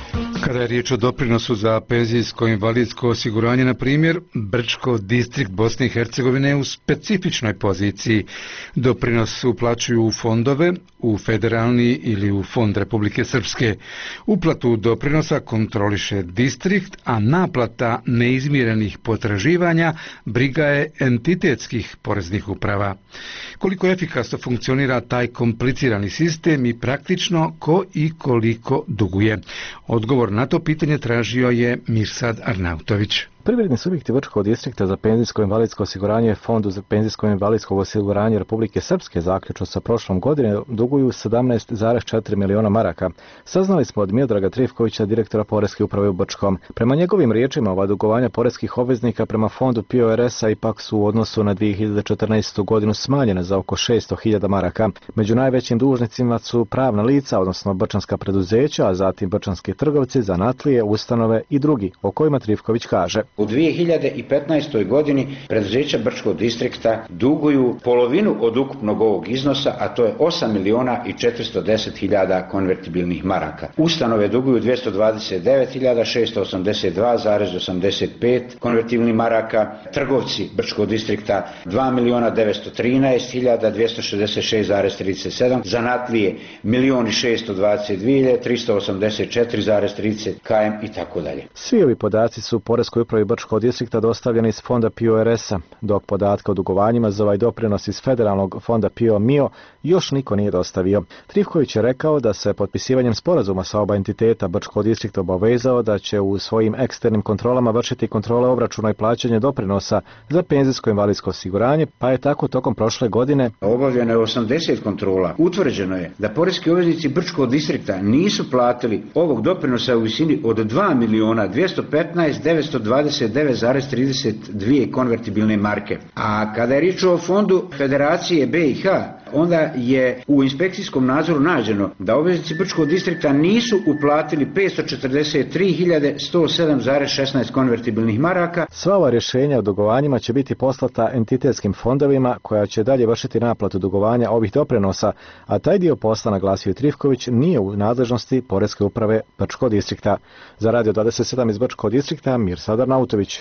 Kada je riječ o doprinosu za penzijsko-invalidsko osiguranje, na primjer, Brčko distrikt Bosne i Hercegovine je u specifičnoj poziciji. Doprinos uplaćuju u fondove, u federalni ili u fond Republike Srpske. Uplatu doprinosa kontroliše distrikt, a naplata neizmirenih potraživanja briga je entitetskih poreznih uprava. Koliko efikasno funkcionira taj komplicirani sistem i praktično ko i koliko duguje? Odgovor na to pitanje tražio je Mirsad Arnautović. Privredni subjekti Brčkog distrikta za penzijsko-invalidsko osiguranje Fondu za penzijsko-invalidsko osiguranje Republike Srpske zaključno sa prošlom godine duguju sedamnaest zarez četiri miliona maraka. Saznali smo od Miodraga Trifkovića, direktora Poreske uprave u Brčkom. Prema njegovim riječima, ova dugovanja poreskih obveznika prema fondu P O R S-a ipak su u odnosu na dvije hiljade četrnaestu. godinu smanjene za oko šesto hiljada maraka. Među najvećim dužnicima su pravna lica, odnosno brčanska preduzeća, a zatim brčanski trgovci, zanatlije, ustanove i drugi, o kojima Trifković kaže. U dvije hiljade petnaestoj. godini preduzeća Brčkog distrikta duguju polovinu od ukupnog ovog iznosa, a to je osam miliona i četiristo deset hiljada konvertibilnih maraka. Ustanove duguju dvjesto dvadeset devet hiljada šesto osamdeset dva zarez osamdeset pet konvertibilnih maraka, trgovci Brčkog distrikta dva miliona devetsto trinaest hiljada dvjesto šezdeset šest zarez trideset sedam, zanatlije milion i šesto dvadeset dvije hiljade tristo osamdeset četiri zarez trideset km i tako dalje. Svi ovi podaci su Poreskoj upravi Brčkog distrikta dostavljeni iz fonda P O R S-a, dok podatke o dugovanjima za ovaj doprinos iz federalnog fonda P O M I O još niko nije dostavio. Trifković je rekao da se potpisivanjem sporazuma sa oba entiteta Brčkog distrikta obavezao da će u svojim eksternim kontrolama vršiti kontrole obračuna i plaćanje doprinosa za penzijsko-invalidsko osiguranje, pa je tako tokom prošle godine obavljeno je osamdeset kontrola. Utvrđeno je da poreski obveznici Brčkog distrikta nisu platili ovog doprinosa u visini od dva miliona dvjesto petnaest hiljada devetsto dvadeset devet zarez trideset dvije konvertibilne marke. A kada je riječ o fondu Federacije B i H, onda je u inspekcijskom nadzoru nađeno da obveznici Brčkog distrikta nisu uplatili petsto četrdeset tri hiljade sto sedam zarez šesnaest konvertibilnih maraka. Sva ova rješenja o dugovanjima će biti poslata entitetskim fondovima koja će dalje vršiti naplatu dugovanja ovih doprinosa, a taj dio posla, naglasio Trifković, nije u nadležnosti Poreske uprave Brčkog distrikta. Za Radio dvadeset sedam iz Brčkog distrikta, Mirsad Arnautović.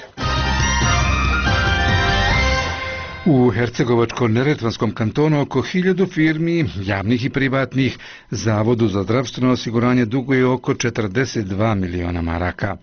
U Hercegovačko-neretvanskom kantonu oko hiljadu firmi, javnih i privatnih, Zavodu za zdravstveno osiguranje duguje oko četrdeset dva miliona maraka.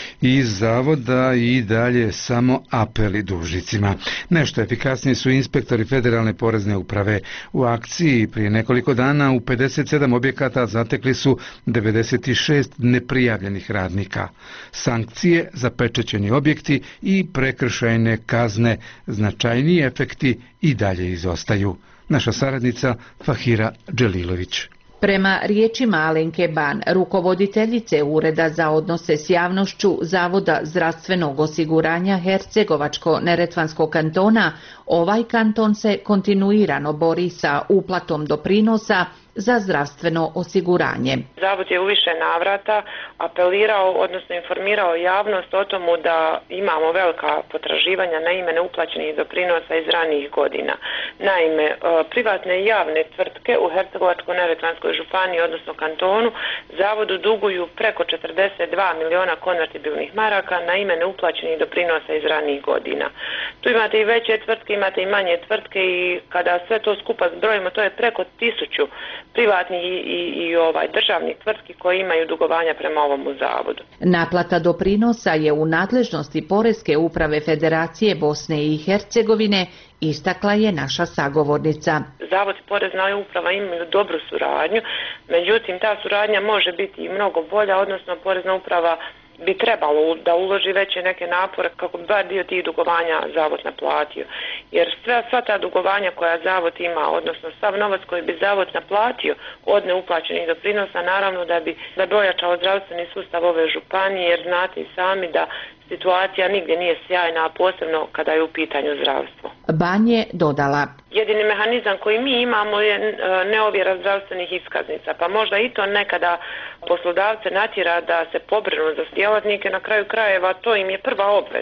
Iz zavoda i dalje samo apeli dužnicima. Nešto efikasniji su inspektori Federalne porezne uprave. U akciji prije nekoliko dana u pedeset sedam objekata zatekli su devedeset šest neprijavljenih radnika. Sankcije, zapečećeni objekti i prekršajne kazne značajnije efekti i dalje izostaju. Naša saradnica Fahira Dželilović. Prema riječima Alenke Ban, rukovoditeljice Ureda za odnose s javnošću Zavoda zdravstvenog osiguranja Hercegovačko-neretvanskog kantona, ovaj kanton se kontinuirano bori sa uplatom doprinosa za zdravstveno osiguranje. Zavod je u više navrata apelirao, odnosno informirao javnost o tomu da imamo velika potraživanja na ime neuplaćenih doprinosa iz ranijih godina. Naime, privatne i javne tvrtke u Hercegovačko-neretvanskoj županiji, odnosno kantonu, zavodu duguju preko četrdeset dva miliona konvertibilnih maraka na ime neuplaćenih doprinosa iz ranijih godina. Tu imate i veće tvrtke, imate i manje tvrtke i kada sve to skupa zbrojimo, to je preko tisuću privatnih i, i, i ovaj državnih tvrtki koji imaju dugovanja prema ovom zavodu. Naplata doprinosa je u nadležnosti Poreske uprave Federacije Bosne i Hercegovine, istakla je naša sagovornica. Zavod i Porezna uprava imaju dobru suradnju, međutim ta suradnja može biti i mnogo bolja, odnosno Porezna uprava bi trebalo da uloži veće neke napore kako bi bar dio tih dugovanja zavod naplatio. Jer sve, sva ta dugovanja koja zavod ima, odnosno sav novac koji bi zavod naplatio od neuplaćenih doprinosa, naravno da bi, da bi ojačao zdravstveni sustav ove županije, jer znate i sami da situacija nigdje nije sjajna, a posebno kada je u pitanju zdravstvo. Ban je dodala. Jedini mehanizam koji mi imamo je neovjera zdravstvenih iskaznica, pa možda i to nekada poslodavce natjera da se pobrinu za djelatnike, na kraju krajeva to im je prva obveza.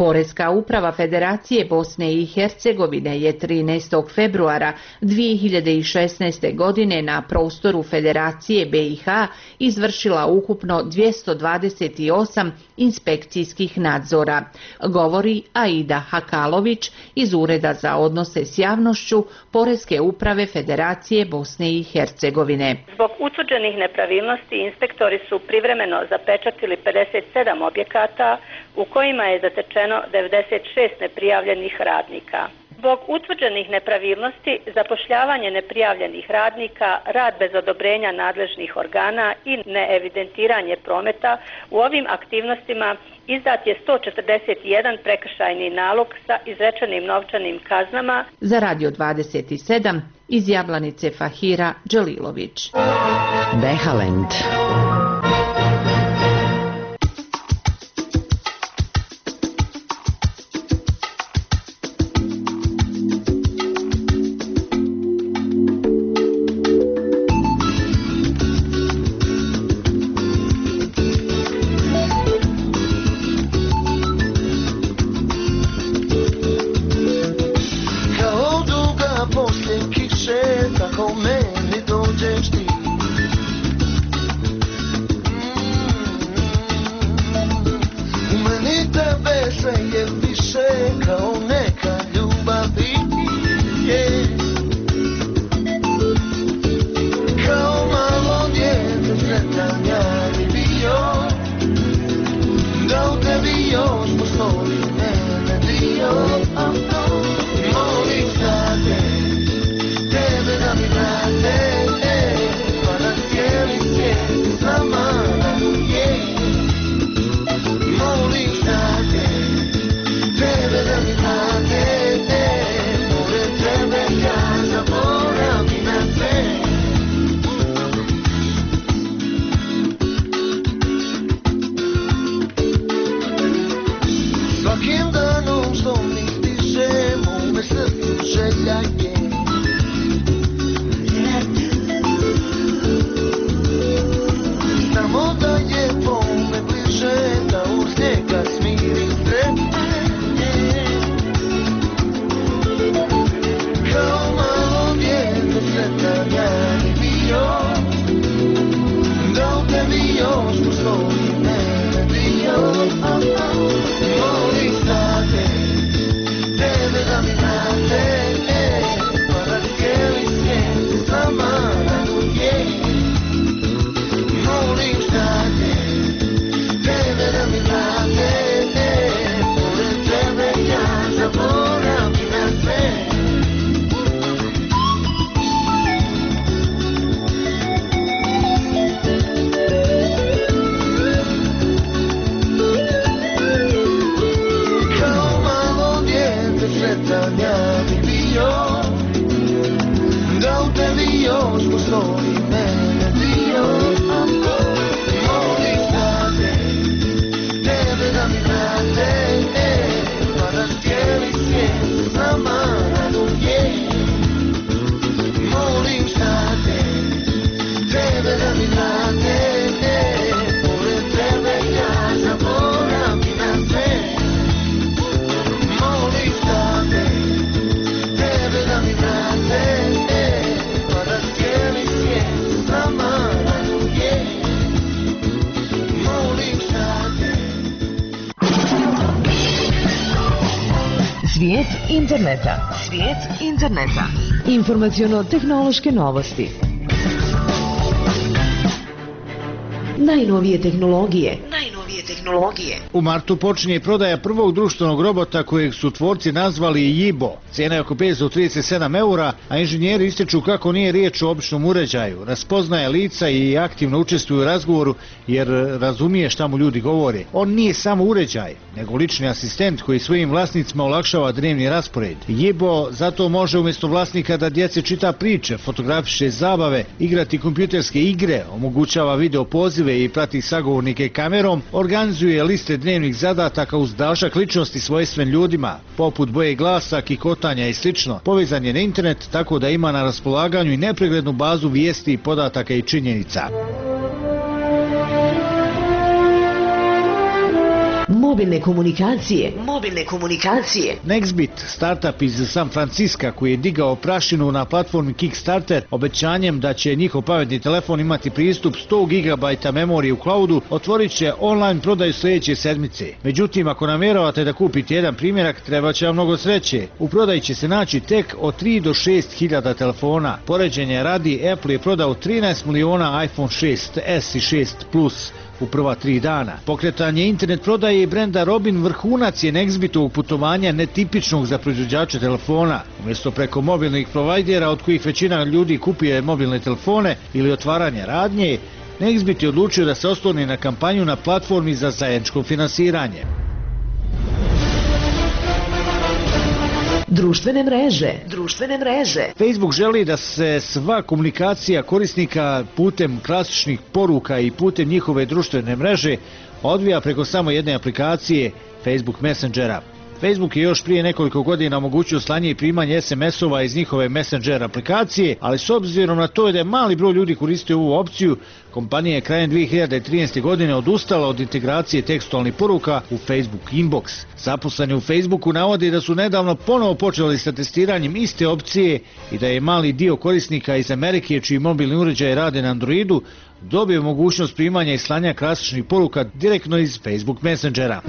Poreska uprava Federacije Bosne i Hercegovine je trinaestog februara dvije hiljade šesnaeste. godine na prostoru Federacije B i H izvršila ukupno dvjesto dvadeset osam inspekcijskih nadzora, govori Aida Hakalović iz Ureda za odnose s javnošću Poreske uprave Federacije Bosne i Hercegovine. Zbog utvrđenih nepravilnosti inspektori su privremeno zapečatili pedeset sedam objekata u kojima je zatečeno devedeset šest neprijavljenih radnika. Zbog utvrđenih nepravilnosti, zapošljavanje neprijavljenih radnika, rad bez odobrenja nadležnih organa i neevidentiranje prometa, u ovim aktivnostima izdat je sto četrdeset jedan prekršajni nalog sa izrečenim novčanim kaznama. Za Radio dvadeset sedam iz Jablanice Fahira Đelilović. Behalend. Svijet interneta. Svijet interneta. Informaciono-tehnološke novosti. Najnovije tehnologije. Najnovije tehnologije. U martu počinje prodaja prvog društvenog robota kojeg su tvorci nazvali Yibo. Cijena je oko petsto trideset sedam eura, a inženjeri ističu kako nije riječ o običnom uređaju. Raspoznaje lica i aktivno učestvuje u razgovoru jer razumije šta mu ljudi govore. On nije samo uređaj, nego lični asistent koji svojim vlasnicima olakšava dnevni raspored. Yibo zato može umjesto vlasnika da djeci čita priče, fotografiše zabave, igrati kompjuterske igre, omogućava video pozive i prati sagovornike kamerom, organizuje liste dnevnih zadataka uz dašak ličnosti svojstven ljudima, poput boje glasa, kikotanja i slično. Povezan je na internet tako da ima na raspolaganju i nepreglednu bazu vijesti, podataka i činjenica. mobilne komunikacije. Mobilne komunikacije. Nextbit, startup iz San Francisca koji je digao prašinu na platformi Kickstarter obećanjem da će njihov pametni telefon imati pristup sto gigabajta memorije u cloudu, otvorit će online prodaju sljedeće sedmice. Međutim, ako namjeravate da kupite jedan primjerak, treba će vam mnogo sreće. U prodaji će se naći tek od tri do šest hiljada telefona. Poređenje radi, Apple je prodao trinaest miliona iPhone šest es i šest plus u prva tri dana. Pokretanje internet prodaje i brenda Robin vrhunac je Nextbitovog putovanja netipičnog za proizvođače telefona. Umjesto preko mobilnih provajdera od kojih većina ljudi kupuje mobilne telefone ili otvaranje radnje, Nextbit je odlučio da se osloni na kampanju na platformi za zajedničko finansiranje. Društvene mreže. Društvene mreže. Facebook želi da se sva komunikacija korisnika putem klasičnih poruka i putem njihove društvene mreže odvija preko samo jedne aplikacije, Facebook Messengera. Facebook je još prije nekoliko godina omogućio slanje i primanje es em esova iz njihove Messenger aplikacije, ali s obzirom na to da je mali broj ljudi koristio ovu opciju, kompanija je krajem dvije hiljade trinaeste. godine odustala od integracije tekstualnih poruka u Facebook Inbox. Zaposleni u Facebooku navodi da su nedavno ponovo počeli sa testiranjem iste opcije i da je mali dio korisnika iz Amerike čiji mobilni uređaji rade na Androidu dobio mogućnost primanja i slanja klasičnih poruka direktno iz Facebook Messengera.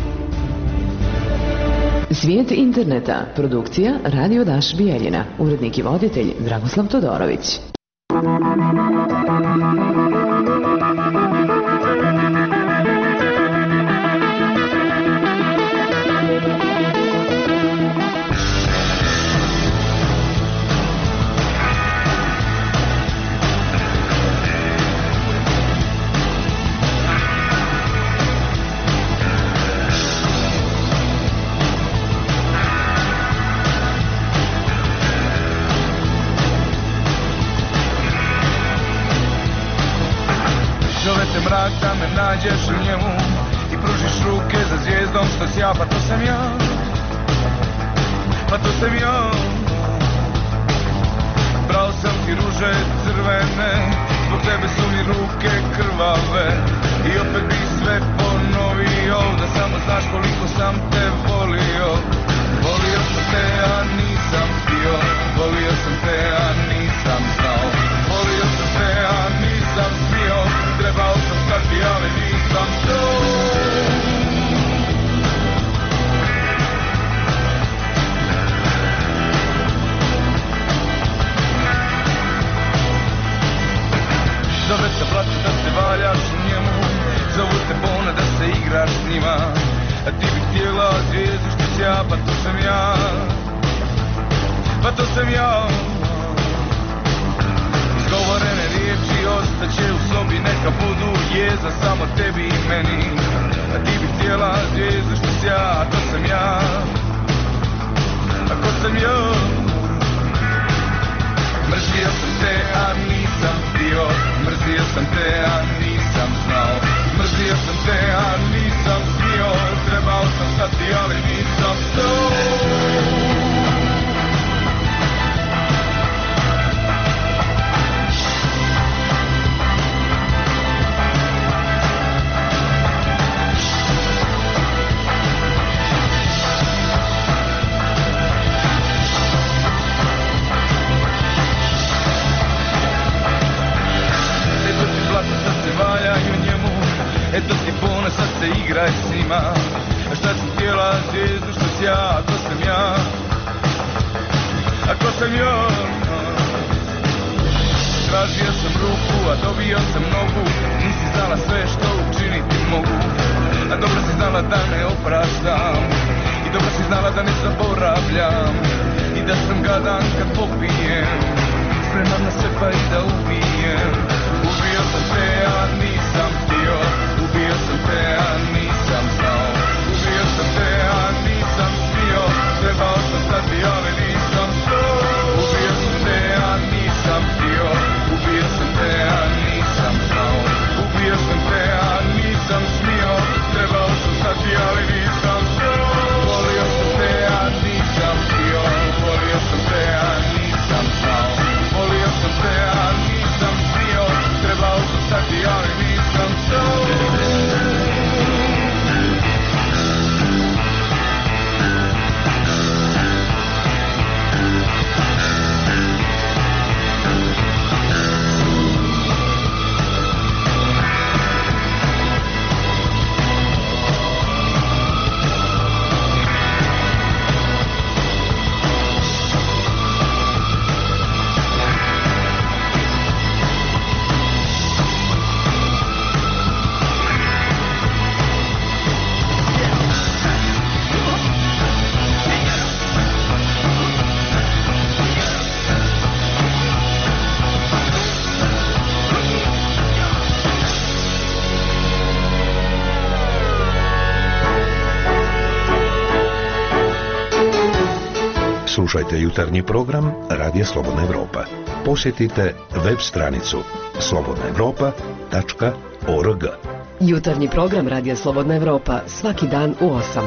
Svijet interneta. Produkcija Radio Daš Bijeljina. Urednik i voditelj Dragoslav Todorović. Mrak da me nađeš u njemu i pružiš ruke za zvijezdom što sja, pa to sam ja, pa to sam ja. Brao sam ti ruže crvene, zbog tebe su mi ruke krvave i opet bi sve ponovio, da samo znaš koliko sam te volio. Volio sam te, a nisam htio, volio sam te, a nisam znao. Volio sam te, a nisam smio, trebao sam stati, ali nisam to. Zove te blati da se valjaš u njemu, zovu te bone da se igraš s njima, a ti bi htjela zvijezdu što sja, pa to sam ja, pa to sam ja. Izgovorene riječi ostaće u sobi, neka budu jeza samo tebi i meni, a ti bi htjela zvijezdu što sja, a to sam ja, a ko sam ja. Mrzio sam te, a nisam htio, mrzio sam te, a nisam znao. Mrzio sam te, a nisam smio, trebao sam stati, ali nisam stao. Eto ti pone, sad se igraj s njima, a šta si htjela zvijezdu što si ja, a ko sam ja, a ko sam ja. Tražio sam ruku, a dobio sam nogu, nisi znala sve što učiniti mogu, a dobro si znala da ne opraštam, i dobro si znala da ne zaboravljam, i da sam gadan kad popijem, spremam na sve pa i da ubijem. Ubio sam te, a nisam htio, ubio sam te, a nisam znao. Ubio sam te, a nisam smio, trebao sam stati, ali nisam stao. Ubio sam te, a nisam htio, ubio sam te, a nisam znao. Ubio sam te, a nisam smio, trebao sam stati, ali nisam stao. Volio sam te, a nisam htio, volio sam te, a nisam Slušajte jutarnji program Radija Slobodna Evropa. Posjetite web stranicu slobodna evropa tačka org. Jutarnji program Radija Slobodna Evropa svaki dan u osam.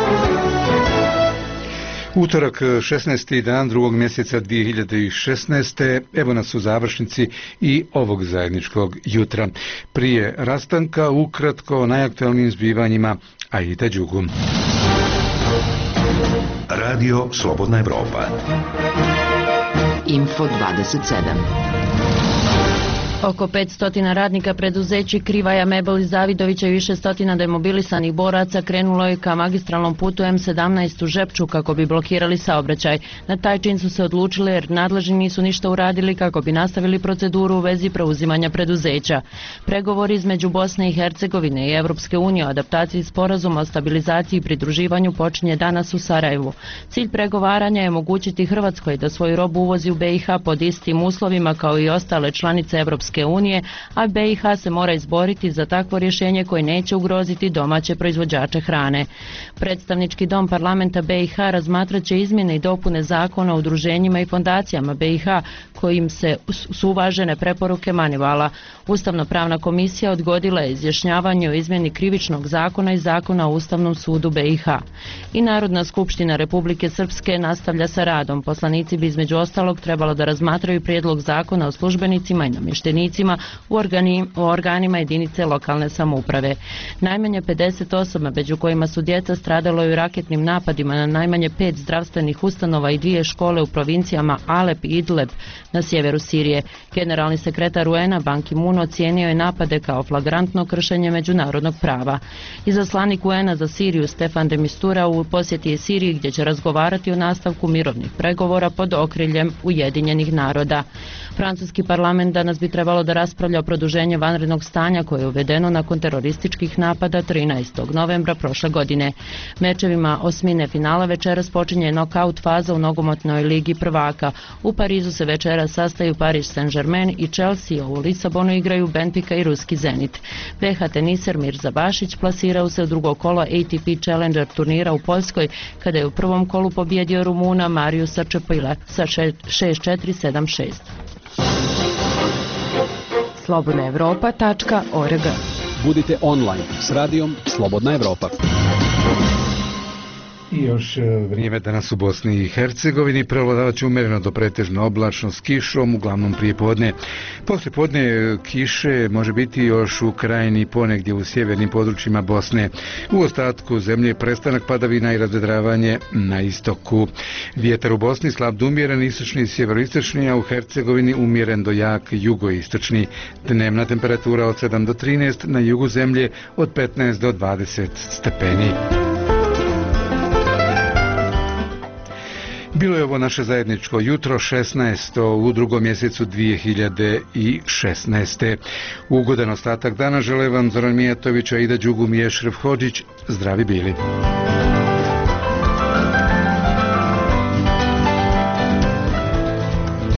Utorak, šesnaesti dan drugog mjeseca dvije hiljade šesnaeste. Evo nas u završnici i ovog zajedničkog jutra. Prije rastanka ukratko o najaktualnijim zbivanjima Aida Đugu. Radio Slobodna Evropa. Info dvadeset sedam. Oko petsto radnika preduzeći Krivaja, Mebel i Zavidovića i više stotina demobilisanih boraca krenulo je ka magistralnom putu em sedamnaest u Žepču kako bi blokirali saobraćaj. Na taj čin su se odlučili jer nadležni nisu ništa uradili kako bi nastavili proceduru u vezi preuzimanja preduzeća. Pregovori između Bosne i Hercegovine i Evropske unije o adaptaciji sporazuma o stabilizaciji i pridruživanju počinje danas u Sarajevu. Cilj pregovaranja je omogućiti Hrvatskoj da svoju robu uvozi u be i ha pod istim uslovima kao i ostale članice Evropske unije, a be i ha se mora izboriti za takvo rješenje koje neće ugroziti domaće proizvođače hrane. Predstavnički dom parlamenta be i ha razmatrat će izmjene i dopune zakona o udruženjima i fondacijama be i ha kojim se su uvažene preporuke Manivala. Ustavno-pravna komisija odgodila je izjašnjavanje o izmjeni krivičnog zakona i zakona o Ustavnom sudu be i ha. I Narodna skupština Republike Srpske nastavlja sa radom. Poslanici bi između ostalog trebalo da razmatraju prijedlog zakona o službenicima i namještenicima u, organi, u organima jedinice lokalne samouprave. Najmanje pedeset osoba, među kojima su djeca, stradalo je u raketnim napadima na najmanje pet zdravstvenih ustanova i dvije škole u provincijama Alep i Idleb na sjeveru Sirije. Generalni sekretar u en a Ban Ki-moon ocijenio je napade kao flagrantno kršenje međunarodnog prava. Izaslanik u en a za Siriju Stefan de Mistura u posjeti je Siriji gdje će razgovarati o nastavku mirovnih pregovora pod okriljem Ujedinjenih naroda. Francuski parlament danas bi trebalo da raspravlja o produženju vanrednog stanja koje je uvedeno nakon terorističkih napada trinaestog novembra prošle godine. Mečevima osmine finala večeras počinje nokaut faza u nogometnoj ligi prvaka. U Parizu se večeras sastaju Paris Saint-Germain i Chelsea, a u Lisabonu igraju Benfica i Ruski Zenit. be ha teniser Mirza Bašić plasirao se u drugo kolo A T P Challenger turnira u Poljskoj kada je u prvom kolu pobjedio Rumuna Mariusa Čepila sa šest četiri sedam šest. slobodna evropa tačka org. Budite online s radijom Slobodna Evropa. I još vrijeme danas u Bosni i Hercegovini prevladavat će umjereno do pretežno oblačno s kišom, uglavnom prije podne. Poslije podne kiše može biti još u krajini ponegdje u sjevernim područjima Bosne. U ostatku zemlje prestanak padavina i razvedravanje na istoku. Vjetar u Bosni slab do umjeren istočni i sjeveroistočni, a u Hercegovini umjeren do jak jugoistočni. Dnevna temperatura od sedam do trinaest, na jugu zemlje od petnaest do dvadeset stepeni. Bilo je ovo naše zajedničko jutro, šesnaesto u drugom mjesecu dvije hiljade šesnaeste. Ugodan ostatak dana žele vam Zoran Mijatović, Aida Đugu, Miješrev Hodžić. Zdravi bili.